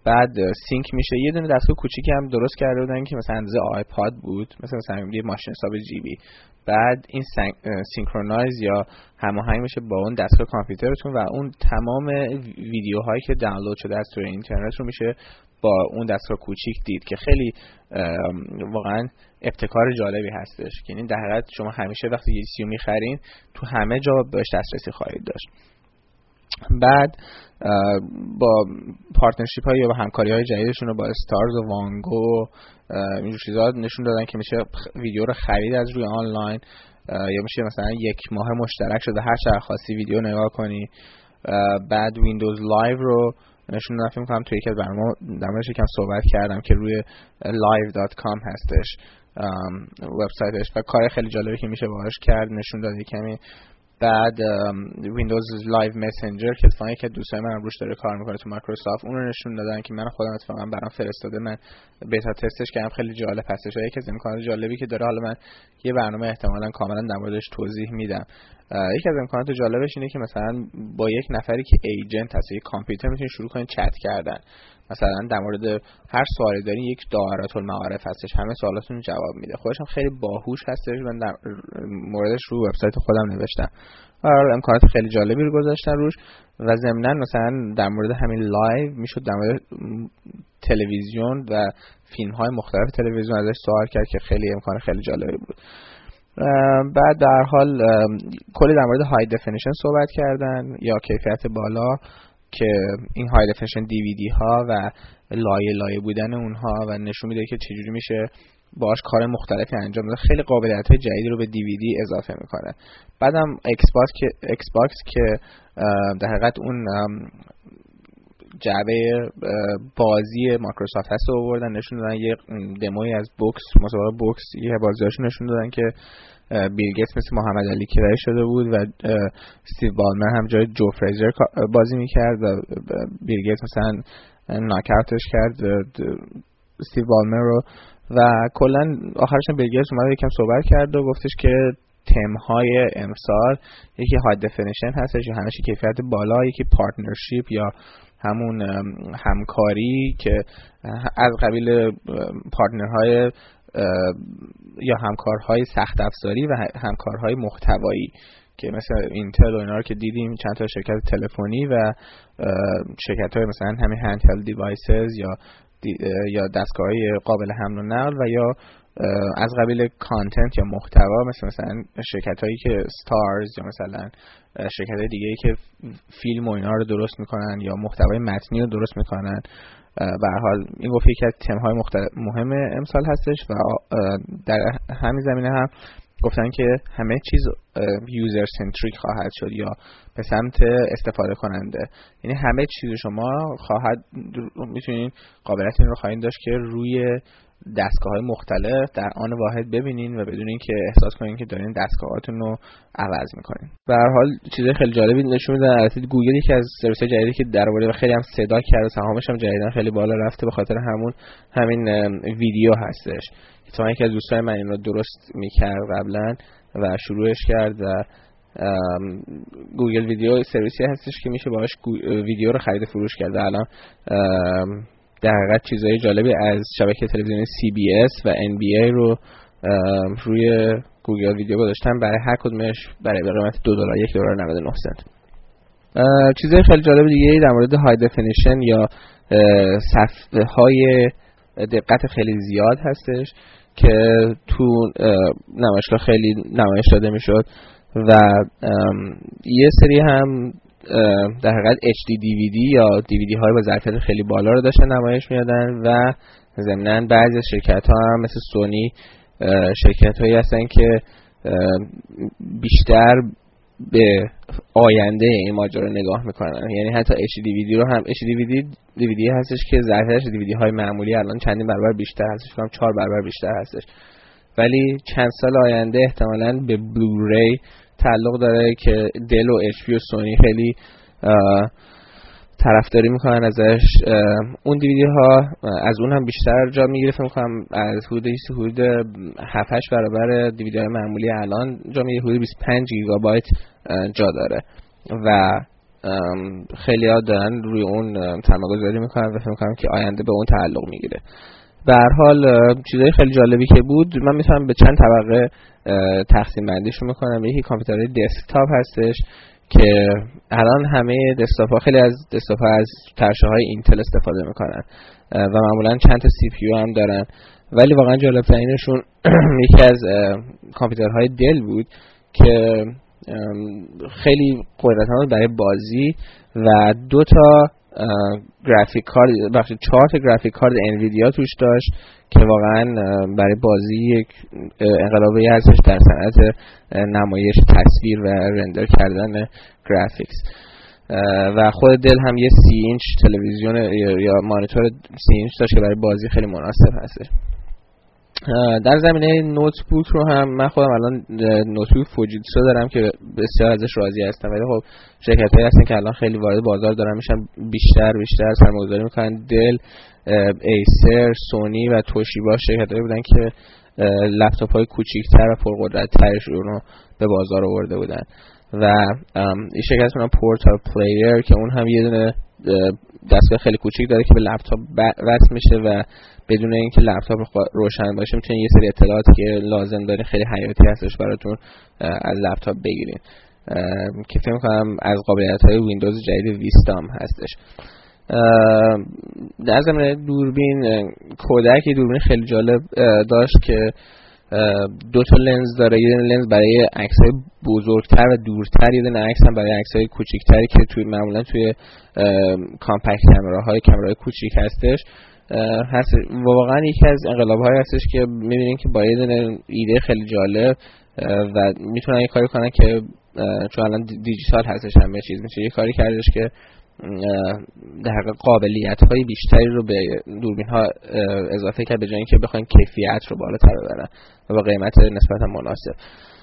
Speaker 4: بعد سینک میشه. یه دونه دستگاه کوچیکی هم درست کرده بودن که مثلا اندازه آیپاد بود، مثلا یه ماشین حساب جی بی. بعد این سینکرونایز یا هماهنگ میشه با اون دستگاه کامپیوترتون و اون تمام ویدیوهایی که دانلود شده از توی اینترنت رو میشه با اون دستگاه کوچیک دید که خیلی واقعا ابتکار جالبی هستش. یعنی در حقیقت شما همیشه وقتی یه چیزی می‌خرین تو همه جا بهش دسترسی خواهید داشت. بعد با پارتنرشیپ ها یا با همکاری های جدیدشون رو با استارز و وانگو اینجور چیزا نشون دادن که میشه ویدیو رو خرید از روی آنلاین، یا میشه مثلا یک ماه مشترک شده هر چقدر خواستی ویدیو نگاه کنی. بعد ویندوز لایو رو نشون دادن، فکر می‌کنم توی یکی از برنامه‌ها در موردش یکم صحبت کردم که روی live.com هستش وبسایتش و کار خیلی جالبی که میشه باهاش کرد نشون داد کمی. بعد ویندوز لایو مسنجر که اتفاقا که دوستای من روش داره کار میکنه تو مایکروسافت، اون رو نشون دادن که من خودم اتفاقا برام فرستاده، من بیتا تستش کردم، خیلی جالب هستش. یکی از امکانات جالبی که داره، حالا من یه برنامه احتمالاً کاملا در موردش توضیح میدم. یکی از امکانات جالبش اینه که مثلا با یک نفری که ایجنت هست، یک کامپیوتر میتونید شروع کنید چت کردن. مثلا در مورد هر سوالی دارین یک دائره المعارف هستش، همه سوالاتون رو جواب میده. خودش هم خیلی باهوش هستش، من در موردش رو وبسایت خودم نوشتم. امکانات خیلی جالبی رو گذاشتن روش و ضمناً مثلا در مورد همین لایو میشد در مورد تلویزیون و فیلم های مختلف تلویزیون ازش سوال کرد که خیلی امکان خیلی جالبی بود. بعد در حال کلی در مورد های دفینیشن صحبت کردن یا کیفیت بالا، که این های دفینیشن دیویدی ها و لایه بودن اونها و نشون میده که چجوری میشه باهاش کار مختلفی انجام بده. خیلی قابلیت‌های جدیدی رو به دیویدی اضافه میکنه. بعدم ایکس باکس که در حقیقت اون جعبه بازی مایکروسافت هست رو آوردن، نشون دادن یه دموی از بوکس، مسابقه بوکس، یه بازیاشو نشون دادن که بیل گیتس مثل محمد علی کرای شده بود و استیو بالمر هم جای جو فریزر بازی میکرد و بیل گیتس مثلا ناکاوتش کرد استیو بالمر رو. و کلا آخرش بیل گیتس اومد یکم صحبت کرد و گفتش که تم‌های امسال یکی های دفینیشن هستش، یا همیشه کیفیت بالا، یکی پارتنرشیپ یا همون همکاری که از قبیل پارتنرهای یا همکارهای سخت افزاری و همکارهای محتوایی که مثل اینتل و اینا رو که دیدیم، چند تا شرکت تلفنی و شرکت‌های مثلا همین هندهلد دیوایسز یا دستگاه‌های قابل حمل و نقل و یا از قبیل کانتنت یا محتوا مثلا شرکت‌هایی که استارز یا مثلا شرکت‌های دیگه‌ای که فیلم و اینا رو درست میکنن یا محتوای متنی رو درست میکنن. به هر حال این گفت یکی از تم‌های مهم امسال هستش و در همین زمینه هم گفتن که همه چیز یوزر سنتریک خواهد شد یا به سمت استفاده کننده، یعنی همه چیز شما میتونین قابلیت این رو خواهید داشت که روی دستگاه‌های مختلف در آن واحد ببینین و بدون اینکه احساس کنین که دارین دستگاهاتون رو عوض میکنین. به هر حال چیزای خیلی جالبی نشون میده. البته گوگل یکی از سرویس‌های جدیدی که در آورده و خیلی هم صدا کرده، سهامش هم جدیداً خیلی بالا رفته، به خاطر همین ویدیو هستش. تا یکی از دوستای من این رو درست میکرد قبلا و شروعش کرد و گوگل ویدیو سرویسی هستش که میشه باهاش ویدیو رو خرید فروش کرد. الان در حقیقت چیزای جالبی از شبکه تلویزیونی CBS و NBA رو روی گوگل ویدیو گذاشتن، برای هر کدومش برای قیمت $2 $1.99. چیزای خیلی جالب دیگه در مورد های دفینیشن یا صفحه های دقت خیلی زیاد هستش که تو نمایشگاه خیلی نمایش داده میشد و یه سری هم در حقیقت HD DVD یا DVD های با ظرفیت خیلی بالا رو داشتن نمایش میدادن و ضمناً بعضی از شرکت ها هم مثل سونی شرکت هایی هستن که بیشتر به آینده این ماجرا نگاه میکنن. یعنی حتی HD DVD رو هم DVD هستش که ظرفیتش DVD های معمولی الان چندین برابر بیشتر هستش، فکر کنم 4 برابر بیشتر هستش، ولی چند سال آینده احتمالاً به بلوری تعلق داره که دل و HP و سونی خیلی طرفداری میکنن ازش. اون دیویدی ها از اون هم بیشتر جا میگیره، فکر میکنم از حدود 7-8 برابر دیویدی های معمولی الان جا میگیره، حدود 25 گیگابایت جا داره و خیلی‌ها دارن روی اون سرمایه‌گذاری میکنن و فکر میکنم که آینده به اون تعلق میگیره. به هر حال چیزای خیلی جالبی که بود، من میتونم به چند طبقه تقسیم بندیشو میکنم. یکی کامپیوترهای دسکتاپ هستش که الان همه دسکتاپ‌ها، خیلی از دسکتاپ‌ها از ترشه‌های اینتل استفاده میکنن و معمولا چند تا سی پی یو هم دارن، ولی واقعا جالب ترینشون یکی از کامپیوترهای دل بود که خیلی قدرتمند برای بازی و 2 تا گرافیک کارت، بخش 4 تا گرافیک کارت انویدیا توش داشت که واقعا برای بازی یک انقلابی هستش در صنعت نمایش تصویر و رندر کردن گرافیکس. و خود دل هم یه 30 اینچ تلویزیون یا مانیتور 30 اینچ داشت که برای بازی خیلی مناسب هستش. در زمینه نوتبوک رو هم من خودم الان نوتبوک فوجیتسو دارم که بسیار ازش راضی هستم، ولی خب شرکت‌هایی هستن که الان خیلی وارد بازار دارن میشن، بیشتر سرمایه‌گذاری میکنن. دل، ایسر، سونی و توشیبا شرکت‌هایی بودن که لپتاپ‌های کوچیک‌تر و پرقدرت‌ترش رو به بازار آورده بودن. و این شرکت اونم پورتال پلیر که اون هم یه دونه دستگاه خیلی کوچیک داره که به لپتاپ وصل میشه و بدون اینکه لپتاپ روشن باشه میتونین یه سری اطلاعاتی که لازم دارین خیلی حیاتی هستش براتون از لپتاپ بگیرین، که فکر می‌کنم از قابلیت‌های ویندوز جدید ویستام هستش. در زمینه دوربین، کودک یه دوربین خیلی جالب داشت که 2 تا لنز داره، یه لنز برای عکس‌های بزرگتر و دورتر، یه دونه عکس هم برای عکس‌های کوچیک‌تری که معمولا توی کامپکت کامراهای کوچیک هستش. هست واقعا یکی از انقلاب‌های هستش که می‌بینین که با یه دونه ایده خیلی جالب و میتونن یه کاری کنن که چون الان دیجیتال هستش همه چیز، میشه یه کاری کردش که در حقیقت قابلیت‌های بیشتری رو به دوربین‌ها اضافه کرد به جای اینکه بخواین کیفیت رو بالاتر ببرن و با قیمت نسبتاً مناسب.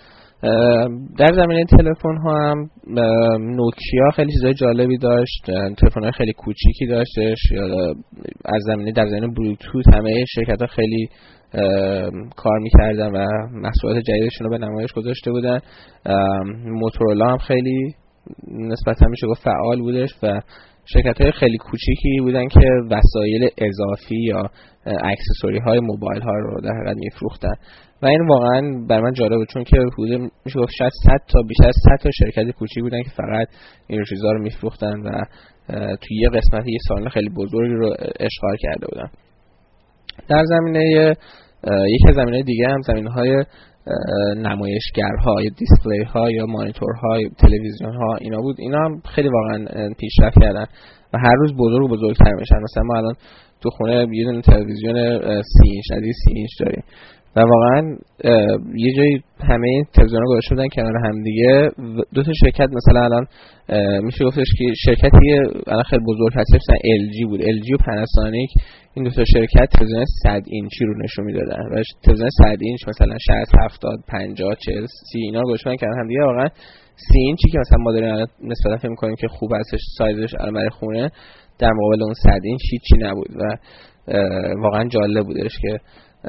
Speaker 4: در زمینه تلفن ها هم نوکیا خیلی چیزای جالبی داشت، تلفن های خیلی کوچیکی داشتش. از در زمینه بلوتوث همه شرکت ها خیلی کار میکردن و محصولات جدیدشون رو به نمایش گذاشته بودن. موتورولا هم خیلی نسبتا میشه گفت فعال بودش و شرکت های خیلی کوچیکی بودن که وسایل اضافی یا اکسسوری های موبایل ها رو در حقیقت میفروختن و این واقعا برای من جالب بود، چون که حدود میشه گفت شاید 100 تا بیشتر از 100 تا شرکت کوچیک بودن که فقط این چیزا رو میفروختن و توی یه قسمت یه سالن خیلی بزرگی رو اشغال کرده بودن. در زمینه یکی از زمینه‌های دیگه هم زمینه‌های نمایشگرها یا دیسپلی ها یا مانیتورها یا تلویزیون ها اینا بود. اینا هم خیلی واقعا پیشرفت کردن و هر روز بزرگ و بزرگتر میشن. مثلا ما الان تو خونه یه دونه تلویزیون 30 اینچ از 30 اینچ داریم و واقعا یه جایی همه این تلویزیون‌ها گذاشته بودن کنار هم دیگه. 2 تا شرکت مثلا الان میشه گفتش که شرکتی الان خیلی بزرگ هست، مثلا LG بود، LG و پناسونیک، این 2 تا شرکت تلویزیون 100 اینچی رو نشون میدادن و تلویزیون 100 اینچ مثلا 60 70 50 40 30 اینا رو گذاشتن کنار هم دیگه. واقعا 30 اینچی که مثلا ما داریم نسبتا فکر می‌کنیم که خوب هستش سایزش برای خونه، در مقابل اون 100 اینچ چی نبود و واقعا جالب بودش که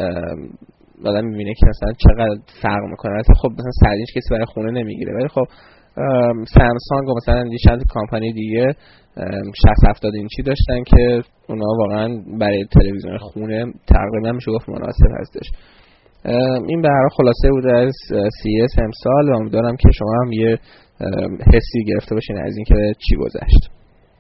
Speaker 4: آدم میبینه که مثلا چقدر فرق میکنه. خب مثلا 100 اینچ کسی برای خونه نمیگیره، ولی خب سامسونگ و مثلا چند کمپانی دیگه 60-70 اینچی داشتن که اونا واقعا برای تلویزیون خونه تقریبا میشه گفت مناسب هستش. این به هر حال خلاصه بوده از CES امسال و امیدوارم که شما هم یه حسی گرفته باشین از اینکه چی گذشت.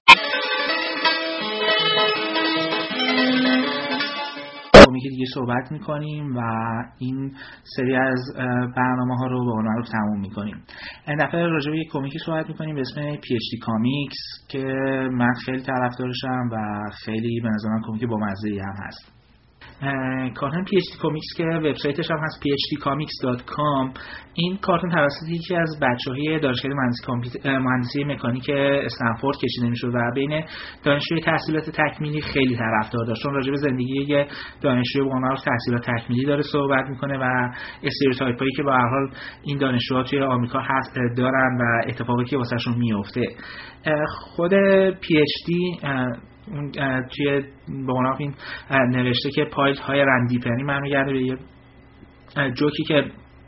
Speaker 3: که دیگه صحبت میکنیم و این سری از برنامه ها رو به قول معروف تموم میکنیم. این دفعه راجع به یک کمیکی صحبت میکنیم به اسم PhD کامیکس که من خیلی طرفدارشم و خیلی به نظر من کمیک بامزه‌ای هم هست. کارتون PhD کامیکس که وبسایتش هم هست phdcomics.com. این کارتون توسط یکی از بچه‌های دانشکده مهندسی مکانیک استنفورد کشیده میشد و بین دانشجوی تحصیلات تکمیلی خیلی طرفدار داشت، چون راجع به زندگی یک دانشجوی با عمر تحصیلات تکمیلی داره صحبت میکنه و استریوتایپایی که به هر حال این دانشجوها توی آمریکا هست دارن و اتفاقی که واسهشون میفته. خود PhD توی به قول این نوشته که پایلت های رندیپنی برمیگرده به یه جوکی که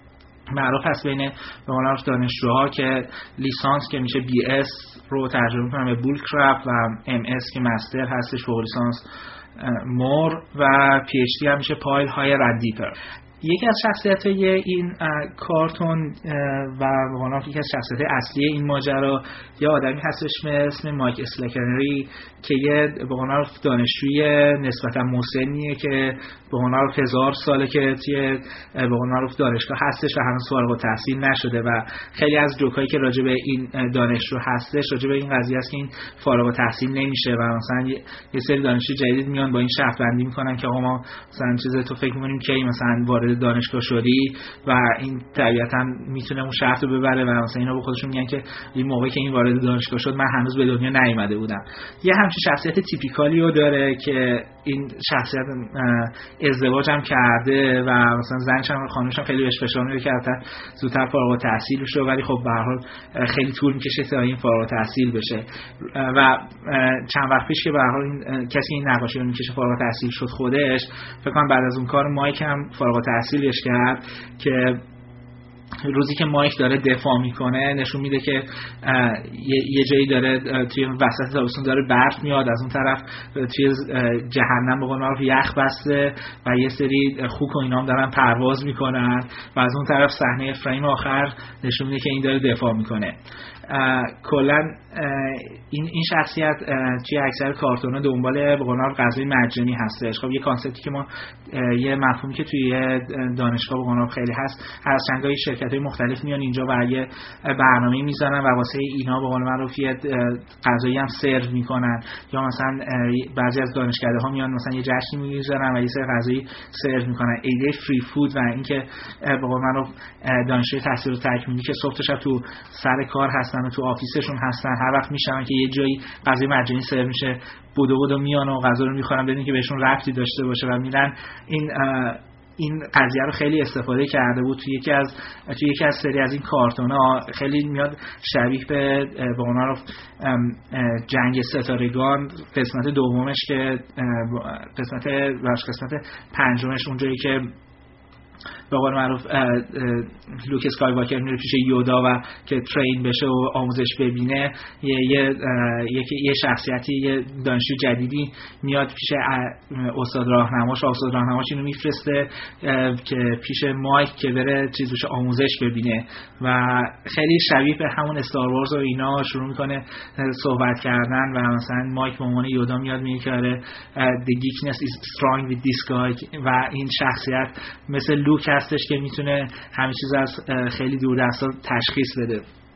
Speaker 3: معروف هست بین به قول دانشجوها که لیسانس که میشه BS رو ترجمه کنم به بولکرافت و MS که مستر هستش فوق لیسانس مور و PhD هم میشه پایل های ردیپر. یکی از شخصیت‌های این کارتون و به قول یکی از شخصیت‌های اصلی این ماجرا یه آدمی هستش به اسم مایک اسلکنری که یه به قول دانشجوی نسبتاً مسنیه که به قول 1000 ساله که توی به قول دانشگاه هستش و هنوز فارغ التحصیل نشده و خیلی از جوکایی که راجع به این دانشجو هستش راجع به این قضیه است که این فارغ التحصیل نمیشه و مثلا یه سری دانشجو جدید میان با این شرط بندی میکنن که آقا ما مثلا چیزی تو فکر می‌کنیم که مثلا وارد دانشگاه شدی و این طبیعتاً میتونه اون شرط رو ببره و مثلا اینا به خودشون میگن که این موقعی که این وارد دانشگاه شد من هنوز به دنیا نیومده بودم. یه همچین شخصیت تیپیکالی رو داره که این شخصیت ازدواج هم کرده و مثلا زنش هم خانمش هم خیلی بهش فشار میاره که زودتر فارغ التحصیل بشه ولی خب به هر حال خیلی طول میکشه تا این فارغ التحصیل بشه و چند وقت پیش که به هر حال این کسی این نقاشی رو میکشه فارغ التحصیل شد خودش فکر کنم بعد از اون کار مایک هم فارغ التحصیلش کرد که روزی که مایک داره دفاع میکنه نشون میده که یه جایی داره توی وسط تابستون داره برف میاد از اون طرف توی جهنم به قول معروف یخ بسته و یه سری خوک و اینا هم دارن پرواز میکنن و از اون طرف صحنه فریم آخر نشون میده که این داره دفاع میکنه. کلا این شخصیت توی اکثر کارتون‌ها دنبال به قول معروف غذای مجانی هستش. خب یه کانسپتی که ما یه مفهومی که توی دانشگاه به قول معروف خیلی هست هر چندگاهی شرکت‌های مختلف میان اینجا و یه برنامه‌ای میذارن و واسه اینا به قول معروف یه غذایی هم سرو میکنن یا مثلا بعضی از دانشکده‌ها میان مثلا یه جشنی میذارن و یه سری غذایی سرو میکنن. ایده فری فود و اینکه به قول معروف دانشجوی تحصیل تکمیلی که صبح تا شب تو سر کار هستن و تو آفیسشون هستن هر وقت میشن که یه جایی غذای مجانی سرو میشه بودو میان و غذا رو میخورن بدون که بهشون ربطی داشته باشه و میرن این قضیه رو خیلی استفاده کرده بود توی یکی از سری از این کارتون‌ها خیلی میاد شبیه به قول معروف جنگ ستارگان قسمت دومش که قسمت پنجمش اونجایی که به قول معروف لوک اسکایواکر میره پیش یودا و که ترین بشه و آموزش ببینه یه شخصیتی یه دانشجو جدیدی میاد پیش استاد راهنماش اینو میفرسته که پیش مایک که بره چیزوش آموزش ببینه و خیلی شبیه به همون استار وارز و اینا شروع میکنه صحبت کردن و مثلا مایک به عنوان یودا میاد میگه که آره the geekness is strong with this guy و این شخصیت مثل لوک هستش که میتونه همه چیز از خیلی دور دستا تشخیص بده.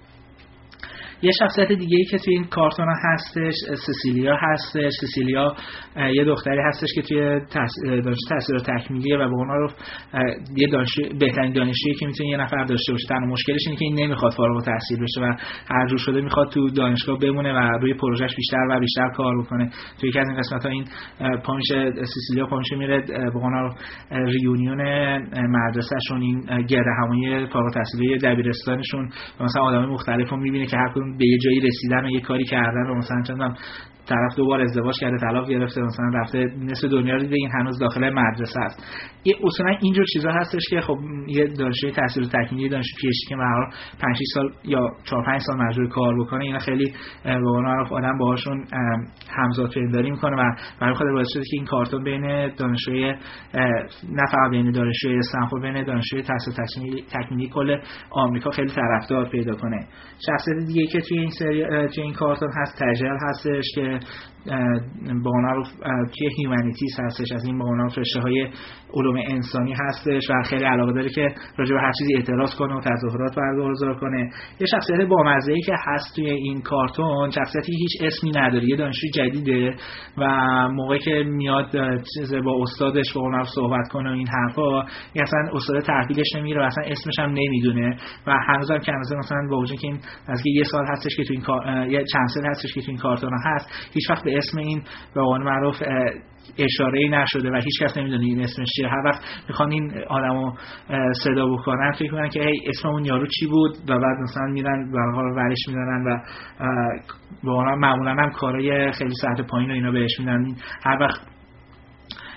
Speaker 3: یه شخصیت دیگه‌ای که توی این کارتون هستش سسیلیا هستش. سسیلیا یه دختری هستش که توی تحصیل تکمیلیه و به قول معروف یه بهترین دانشجویی که میتونه یه نفر داشته باشه. تنها مشکلش اینه که این نمیخواد فارغ التحصیل بشه و هر جور شده میخواد تو دانشگاه بمونه و روی پروژهش بیشتر و بیشتر کار بکنه. توی یکی از این قسمت‌ها این سسیلیا پامیشه میره به قول معروف ریونیون مدرسه‌شون این گرد همایی فارغ التحصیلی دبیرستانشون مثلا آدمای مختلفو میبینه که هر کدوم به یه جایی رسیدن و یه کاری کردن و مثلا چندم طرف دوبار ازدواج کرده طلاق گرفته مثلا رفته نصف دنیا رو دیده این هنوز داخل مدرسه است. این اصولا اینجور چیزا هستش که خب یه دانشجوی تحصیل تکمیلی دانشجو PhD که مثلا 5 سال یا 4-5 سال مجبور کار بکنه اینا خیلی به قول معروف آدم باهاشون همزاد پنداری میکنه و برای خود باعث شده که این کارتون بین دانشجوی نه فقط بین دانشجوی استنفورد بین دانشجوی تحصیل تکمیلی کل آمریکا خیلی طرفدار پیدا کنه. شخصیت دیگه که توی این سری توی این کارتون هست تجل هستش که به قول معروف توی هیومانیتیز هستش از این به قول معروف رشته‌های علوم انسانی هستش و خیلی علاقه داره که راجع به هر چیزی اعتراض کنه و تظاهرات برگزار کنه. یه شخصیت بامزه‌ای که هست توی این کارتون شخصیتی هیچ اسمی نداره یه دانشجوی جدیده و موقعی که میاد با استادش به قول معروف صحبت کنه و این حرفا اصلا استاد تحویلش نمیگیره و اصلا اسمش هم نمیدونه و هنوزم که مثلا با وجودی که این از یه سال هستش که تو این یه چند سال هستش که تو این کارتون هست هیچ وقت به اسم این به قول معروف اشاره‌ای نشده و هیچ کس نمیدونه این اسمش چیه. هر وقت میخوان این آدمو صدا بکنن فکر میکنن که هی اسم اون یارو چی بود و بعد مثلا میرن برقرار ورش میدارن و به اونها معمولا هم کارهای خیلی سطح پایین و اینا بهش میدن. هر وقت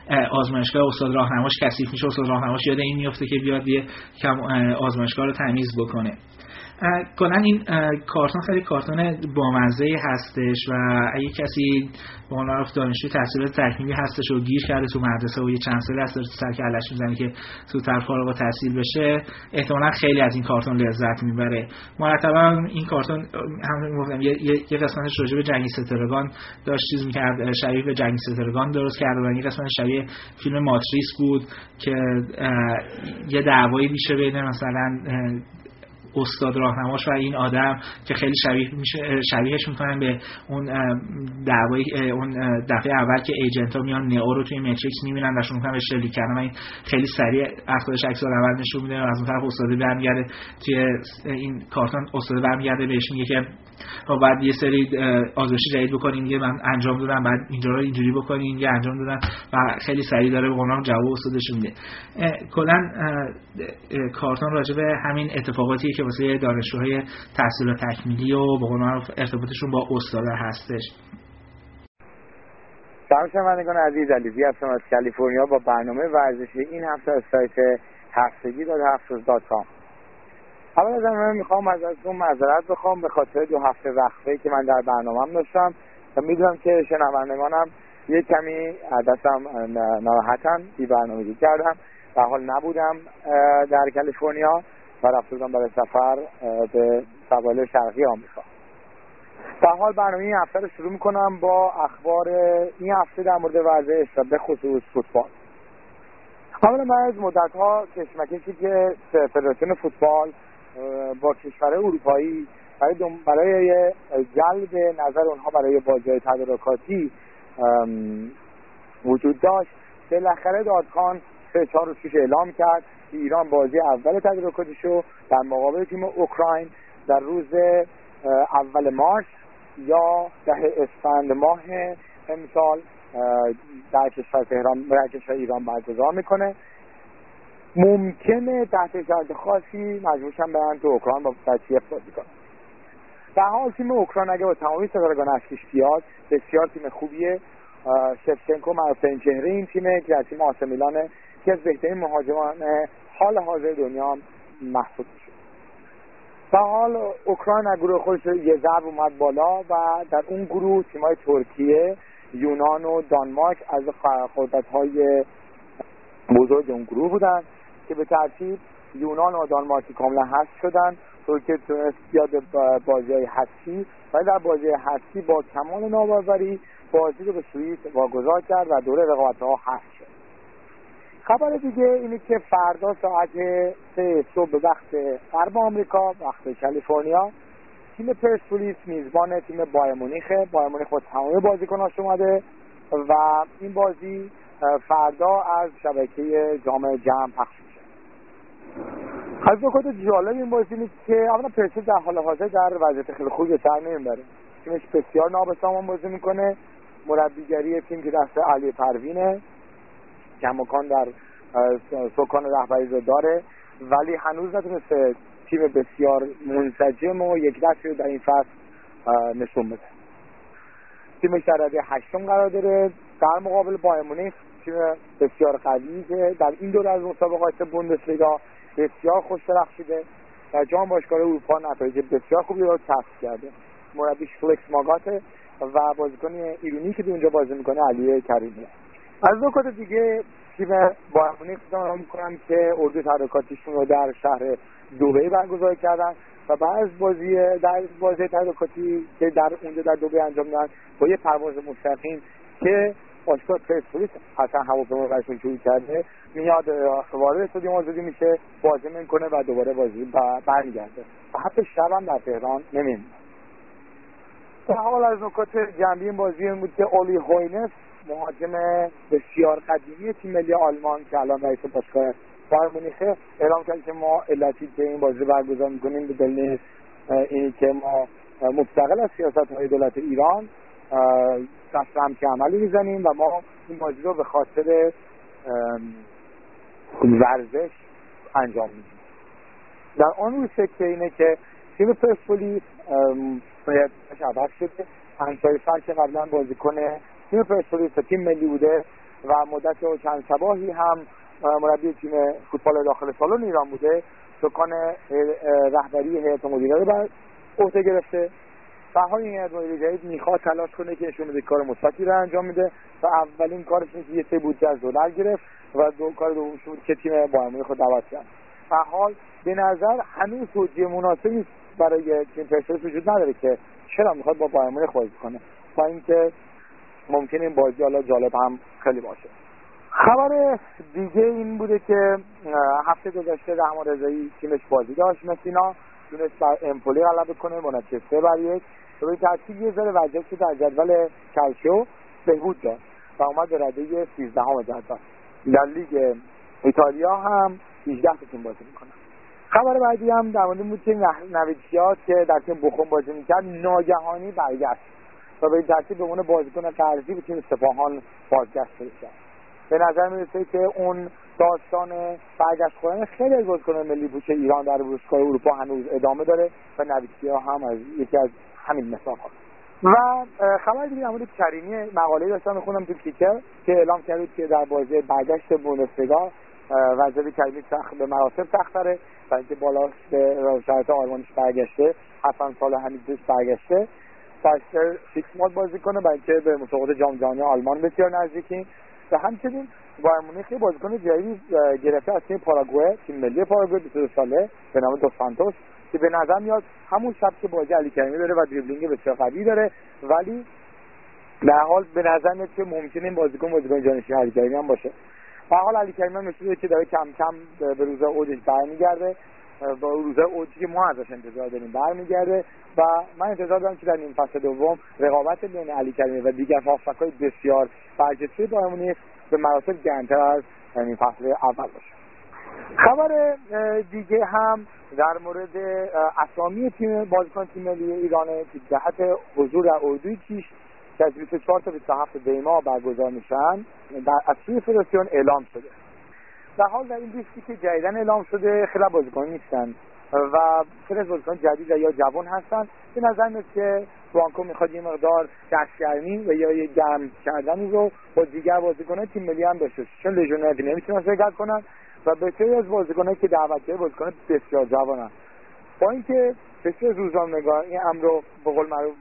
Speaker 3: آزمایشگاه استاد راهنماش کثیف میشه، استاد راهنماش یاد این میفته که بیاد یه کم آزمایشگاه رو تمیز بکنه. کلا این کارتون خیلی کارتون بامزه‌ای هستش و اگه کسی به عنوان دانشجوی تحصیلات تکمیلی هستش و گیر کرده تو مدرسه و یه چند سال هست سر کله‌اش میزنه که زودتر فارغ التحصیل بشه، احتمالاً خیلی از این کارتون لذت میبره. مرتبا این کارتون هم گفتم یه قسمتش راجع به جنگ ستارگان داشت چیز می‌کرد، شبیه به جنگ ستارگان درست کرده و یه قسمت شبیه فیلم ماتریس بود که یه دعوایی میشه بین مثلا استاد راهنماش و این آدم که خیلی شبیهش میکنن به اون دعوای اون دفعه اول که ایجنتا میان نئو رو توی ماتریکس میبینن و شروع میکنن به شلیک کردن. این خیلی سریع اخلاقش عکس العمل نشون میده و از اون طرف استاد برمیگرده توی این کارتون، استاد برمیگرده بهش میگه که بعد یه سری آزمایش جدید بکنین، میگه من انجام دادم، بعد اینجا رو اینجوری بکنین، یه انجام دادم و خیلی سریع داره به قولم جواب استادش میده. کلا کارتون راجع به همین اتفاقاتی که واسه دانشجوهای تحصیل تکمیلی و به قول معروف ارتباطشون با استاد هستش.
Speaker 5: سلام شنوندگان عزیز، علیزی هستم از کالیفرنیا با برنامه ورزشی این هفته از سایت هفتگی.هفتروز.com. اول از همه میخوام ازتون معذرت بخوام به خاطر 2 هفته وقفه‌ای که من در برنامه‌ام داشتم و میدونم که شنوندگانم یه کمی دستم ناراحتن، بی برنامه‌ریزی کردم، در حال نبودم در کالیفرنیا و رفته بودم برای سفر به سواحل شرقی آمریکا. در حال برنامه این هفته رو شروع میکنم با اخبار این هفته در مورد ورزش و به خصوص فوتبال. اولا من از مدت‌ها کشمکشی که فدراسیون فوتبال با کشورهای اروپایی برای جلب نظر اونها برای بازی‌های تدارکاتی وجود داشت، بالاخره دادخوان 3-4 روز پیش اعلام کرد که ایران بازی اول تدارکاتیشو در مقابل تیم اوکراین در روز اول مارس یا 10 اسفند ماه امسال در کشور ایران برگزار میکنه. ممکنه تحت شرایط خاصی مجبورشن برن تو اوکراین با کیف بازی کنن. در حال تیم اوکراین اگه با تمامی ستارگان اصلیش بیاد بسیار تیم خوبیه. شفچنکو معروف‌ترین چهره این تیمه که از تیم آسه میلانه که از بهترین مهاجمان حال حاضر دنیا محسوب میشه. در حال اوکراین از گروه خودش یه ضرب اومد بالا و در اون گروه تیم‌های ترکیه، یونان و دانمارک از قدرت‌های بزرگ اون گروه بودن که به ترتیب یونان و دانمارک کاملا حذف شدن. ترکیه تونست بیاد بازی‌های حذفی و در بازی حذفی با کمال ناباوری بازی رو به سوئیس واگذار کرد و دوره رقابت‌ها حذف شد. خبر دیگه اینه که فردا ساعت 3 صبح به وقت غرب آمریکا، وقت کالیفرنیا، تیم پرسپولیس میزبان تیم بایر مونیخه. بایر مونیخ با تمام بازیکناش اومده و این بازی فردا از شبکه جام جم پخش میشه. از نکات جالب این بازی اینه که اولا پرسپولیس در حال حاضر در وضعیت خیلی خوبی سر نمیبره. تیمش بسیار نابسامان بازی میکنه. مربیگری تیم که دست علی پروینه، کماکان در سکان رهبری رو داره، ولی هنوز نتونسته تیم بسیار منسجم و یک دستی رو در این فصل نشون بده. تیمش در رده 8 قرار داره در مقابل بایر مونیخ، تیم بسیار قوی که در این دوره از مسابقات بوندسلیگا بسیار خوش درخشیده. در جام باشگاه اروپا نتایج بسیار خوبی رو کسب کرده. مربیش فلکس ماگاته و بازیکن ایرانی که اونجا بازی میکنه علی کریمی. از نکات دیگه تیم بایر مونیخ اعلام می‌کنن که اردو تدارکاتیشون رو در شهر دبی برگزار کردن و بعد بازی تدارکاتی که در اونجا در دبی انجام میدن با یه پرواز مستقیم که باشگاه پرسپولیس اصلا هواپیما براشون شروع کرده میاد وارد استادیوم آزادی میشه، بازی میکنه و دوباره بازی برمیگرده و حتی شب هم در تهران نمیمونه. در حال از نکات جنبی این بازی این بود که اولی هوینس، مهاجم بسیار قدیمی تیم ملی آلمان که الان رئیس باشگاه بایر مونیخ، اعلام کرد که ما علتی که این بازی برگزار میکنیم به دلیل اینی که ما مستقل از سیاست‌های دولت ایران دست همچی عملی میزنیم و ما این بازی رو به خاطر ورزش انجام میدیم. در آن روز که اینه که تیم پرسپولیس باید عوض شده. انصاری فر که قبلا بازیکن تیم پرسپولیس تیم ملی بوده و مدت چند شباهی هم مربی تیم فوتبال داخل سالن ایران بوده، سکان رهبری هیئت مدیره رو بر عهده گرفته. به حال این هیئت مدیره جدید میخواد تلاش کنه که نشون بده کار مثبتی رو انجام میده و اولین کارش اینه که یه سری بودجه از دولت گرفت و کار دومش بود که تیم بایرن مونیخ رو دعوت کرد. به حال به نظر هنوز توجیه مناسبی برای تیم پرسپولیس وجود نداره که چرا میخواد با بایرن مونیخ بازی کنه، با اینکه ممکنه این بازی حالا جالب هم خیلی باشه. خبر دیگه این بوده که هفته گذشته رحمان رضایی تیمش بازی داشت، مسینا تونست بر امپولی غلبه کنه با نتیجه 3-1 و به ترتیب یه ذره وضعیت که در جدول کالچیو بهبود داد و اومد به رده 13ام جدول. در لیگ ایتالیا هم 18 تیم بازی میکنه. خبر بعدی هم در مورد بود که نویدکیا که در تیم بخوم بازی میکرد ناگهانی برگشت و به ترتیب به عنوان بازیکن قرضی به تیم سپاهان بازگشت کرد. به نظر میرسه که اون داستان برگشت کردن خیلی از بازیکنان ملی پوش ایران در باشگاه اروپا هنوز ادامه داره و نویدکیا هم از یکی از همین مثال‌ها. و خبر دیگه در مورد کریمی مقاله‌ای داشتم می‌خوندم تو کیکر که اعلام کرد که در بازی برگشت بوندسلیگا وضعیت کریمی سخت به مراتب سخت‌تره و اینکه بالاش به شرایط آرمانش برگشته، حتما سال همین برگشته فاستر 6 ماه بازی کنه برای اینکه به مسابقات جام جهانی آلمان بسیار نزدیکیم. و همچنین بایرن مونیخ بازیکن جدیدی گرفته از تیم پاراگوئه، تیم ملی پاراگوئه 22 ساله به نام دو سانتوس که به نظر میاد همون شب که بازی علی کریمی داره و دریبلینگ بسیار قوی داره، ولی در حال به نظر میاد که ممکنه این بازیکن جانشین علی کریمی هم باشه. در حال علی کریمی هم نشون میده که داره کم کم به روز اوجش برمیگرده، با روز اوجی که ما ازش انتظار داریم برمیگرده و من انتظار دارم که در نیم فصل دوم رقابت بین علی کریمی و دیگر هافبک‌های بسیار برجسته بایرن مونیخ به مراتب گرم‌تر از نیم فصل اول باشه. خبر دیگه هم در مورد اسامی تیم بازیکن تیم ملی ایران که جهت حضور در اردوی کیش که از 24 تا 27 دی ماه برگزار میشن از سوی فدراسیون اعلام شده. در حال در این لیستی که جدیداً اعلام شده خیلی بازیکن نیستن و خیلی بازیکن جدید یا جوان هستن. به نظر میاد که برانکو میخواد یه مقدار دستگرمی و یا یه گرم کردنی رو با دیگر بازیکنان تیم ملی هم بشه، چون لژیونر نمیتونن شرکت کنن و بسیاری از بازیکنان که دعوت شده بازیکن بسیار جوانن. با اینکه بسیار روزنامه‌نگار این امر رو به قول معروف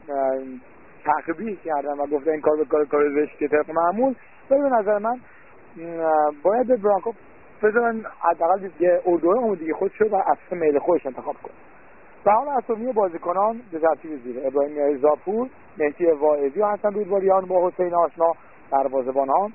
Speaker 5: تقبیح کردن و گفتن این کار به کار زشته طبق معمول، ولی به نظر من باید به برانکو بذارن حداقل یه اردوی آمادگی خودش رو بر اساس میل خودش انتخاب کنه. به حال اسامی بازیکنان به ترتیب زیر: ابراهیم میرزاپور، مهدی واعظی و حسن رودباریان با حسین آشنا دروازه‌بانان،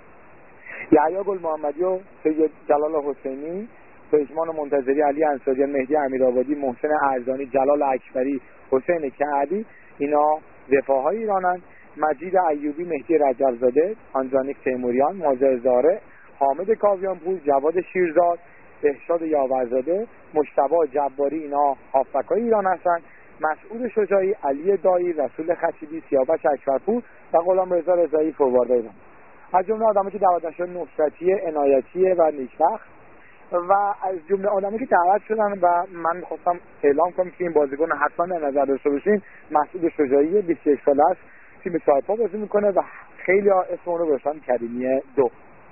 Speaker 5: یحیی گل محمدی و سید جلال حسینی، پژمان منتظری، علی انصاری، مهدی امیرآبادی، محسن ارزانی، جلال اکبری، حسین کعبی، اینا دفاع‌های ایرانن. مجید ایوبی، مهدی رجب‌زاده، آنجانیک تیموریان، مازر زاره، حامد کاویانپور، جواد شیرزاد، بهشاد یاورزاده، مجتبی جباری، اینا هافبک‌های ایران هستن. مسعود شجاعی، علی دایی، رسول خطیبی، سیاوش اکبرپور و غلامرضا رضایی فوروارد ایران. از جمله آدمایی که دعوت نشدن نصرتی، عنایتی و نیکبخت و از جمله آدمایی که دعوت شدن و من می‌خواستم اعلام کنم که این بازیکن حتما در نظر داشته باشین. مسعود شجاعی 21 ساله است، تیم سایپا بازی میکنه و خیلی اسم اون رو گذاشتن کریمی 2.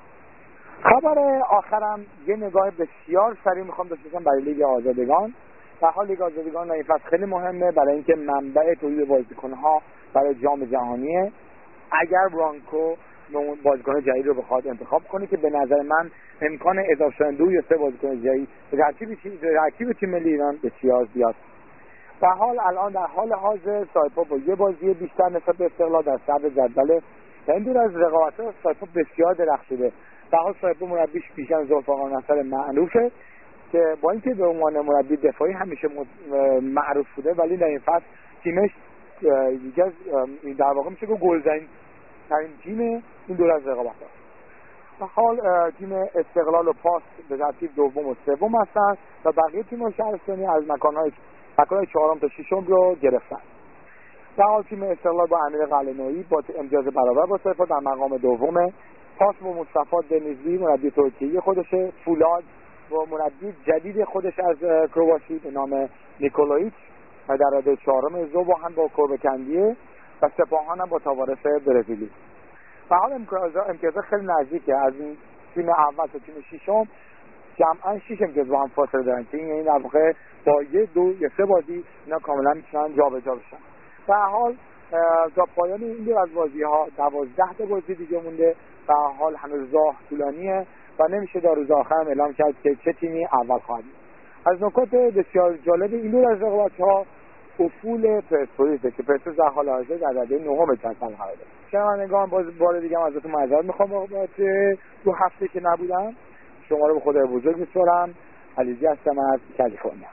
Speaker 5: خبر آخرم یه نگاه بسیار سریع میخوام داشته باشم برای لیگ آزادگان. در حال لیگ آزادگان این فصل خیلی مهمه برای اینکه منبع تولید بازیکن‌ها برای جام جهانیه. اگر برانکو بازیکن جدید رو بخواد انتخاب کنه که به نظر من امکان اضافه شدن 2 یا 3 بازیکن جدید به ترکیب تیم ملی ایران بسیار زیاد. در حال الان در حال حاضر سایپا با یه بازی بیشتر نسبت به استقلال در صدر جدول و این دور از رقابت‌ها سایپا بسیار درخشیده. در حال سایپا مربیش پیشن ذوالفقار نصر معروفه که با اینکه به عنوان مربی دفاعی همیشه معروف بوده، ولی در این فصل تیمش دیگه در واقع میشه که گلزنی ترین تیم این دور از رقابت‌ها. در حال تیم استقلال و پاس به ترتیب دوم و سوم هستند و بقیه تیم‌های شهرستانی از مکان‌های 4 تا 6 رو گرفتن. در حال تیم استقلال با امیر قلعه‌نویی با امتیاز برابر با سایپا در مقام دومه. پاس با مصطفی دنیزلی مربی ترکیه خودشه. فولاد با مربی جدید خودش از کرواسی به نام نیکولایچ و در رده 4 زو با هم با کوبکندیه و سپاهان هم با تاوارس برزیلی. به حال امتیازها خیلی نزدیکه. از این تیم اول تا تیم ششم جمعاً 6 امتیاز با هم فاصله دارن که این یعنی در واقع با 1 2 یا 3 بازی اینا کاملا میتونن جابجا بشن. به هر حال تا پایان این دو از بازی‌ها 12 تا بازی دیگه مونده. به هر حال هنوز راه طولانیه و نمیشه تا روز آخر اعلام کرد که چه تیمی اول خواهد بود. از نکات بسیار جالب این دو از رقابت‌ها افول پرسپولیس که پرسپولیس در حال حاضر در رده نهم جدول قرار داره. شنوندگان بار دیگه ازتون معذرت میخوام بابت 2 هفته که نبودم. شما رو به خدای بزرگ میسپارم. علیزی هستم از کالیفرنیا.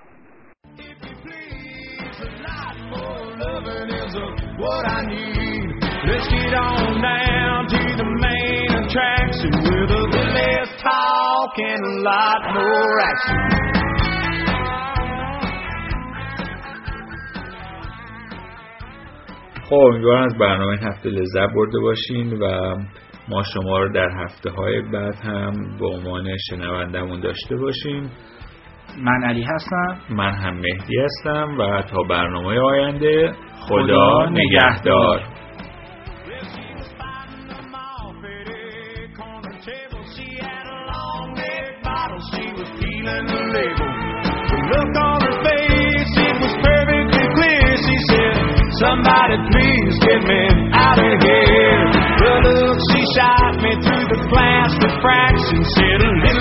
Speaker 1: What I need. Let's get on down to the main attraction with a bit less talk and a lot more action.
Speaker 2: خب امیدوارم از برنامه این هفته لذت برده باشین و ما شما رو در هفته‌های بعد هم به عنوان شنوندمون داشته باشیم.
Speaker 3: من علی هستم.
Speaker 2: من هم مهدی هستم و تا برنامه آینده خدا نگهدار.
Speaker 1: Somebody please get me out of here. The look she shot me through the glass refraction said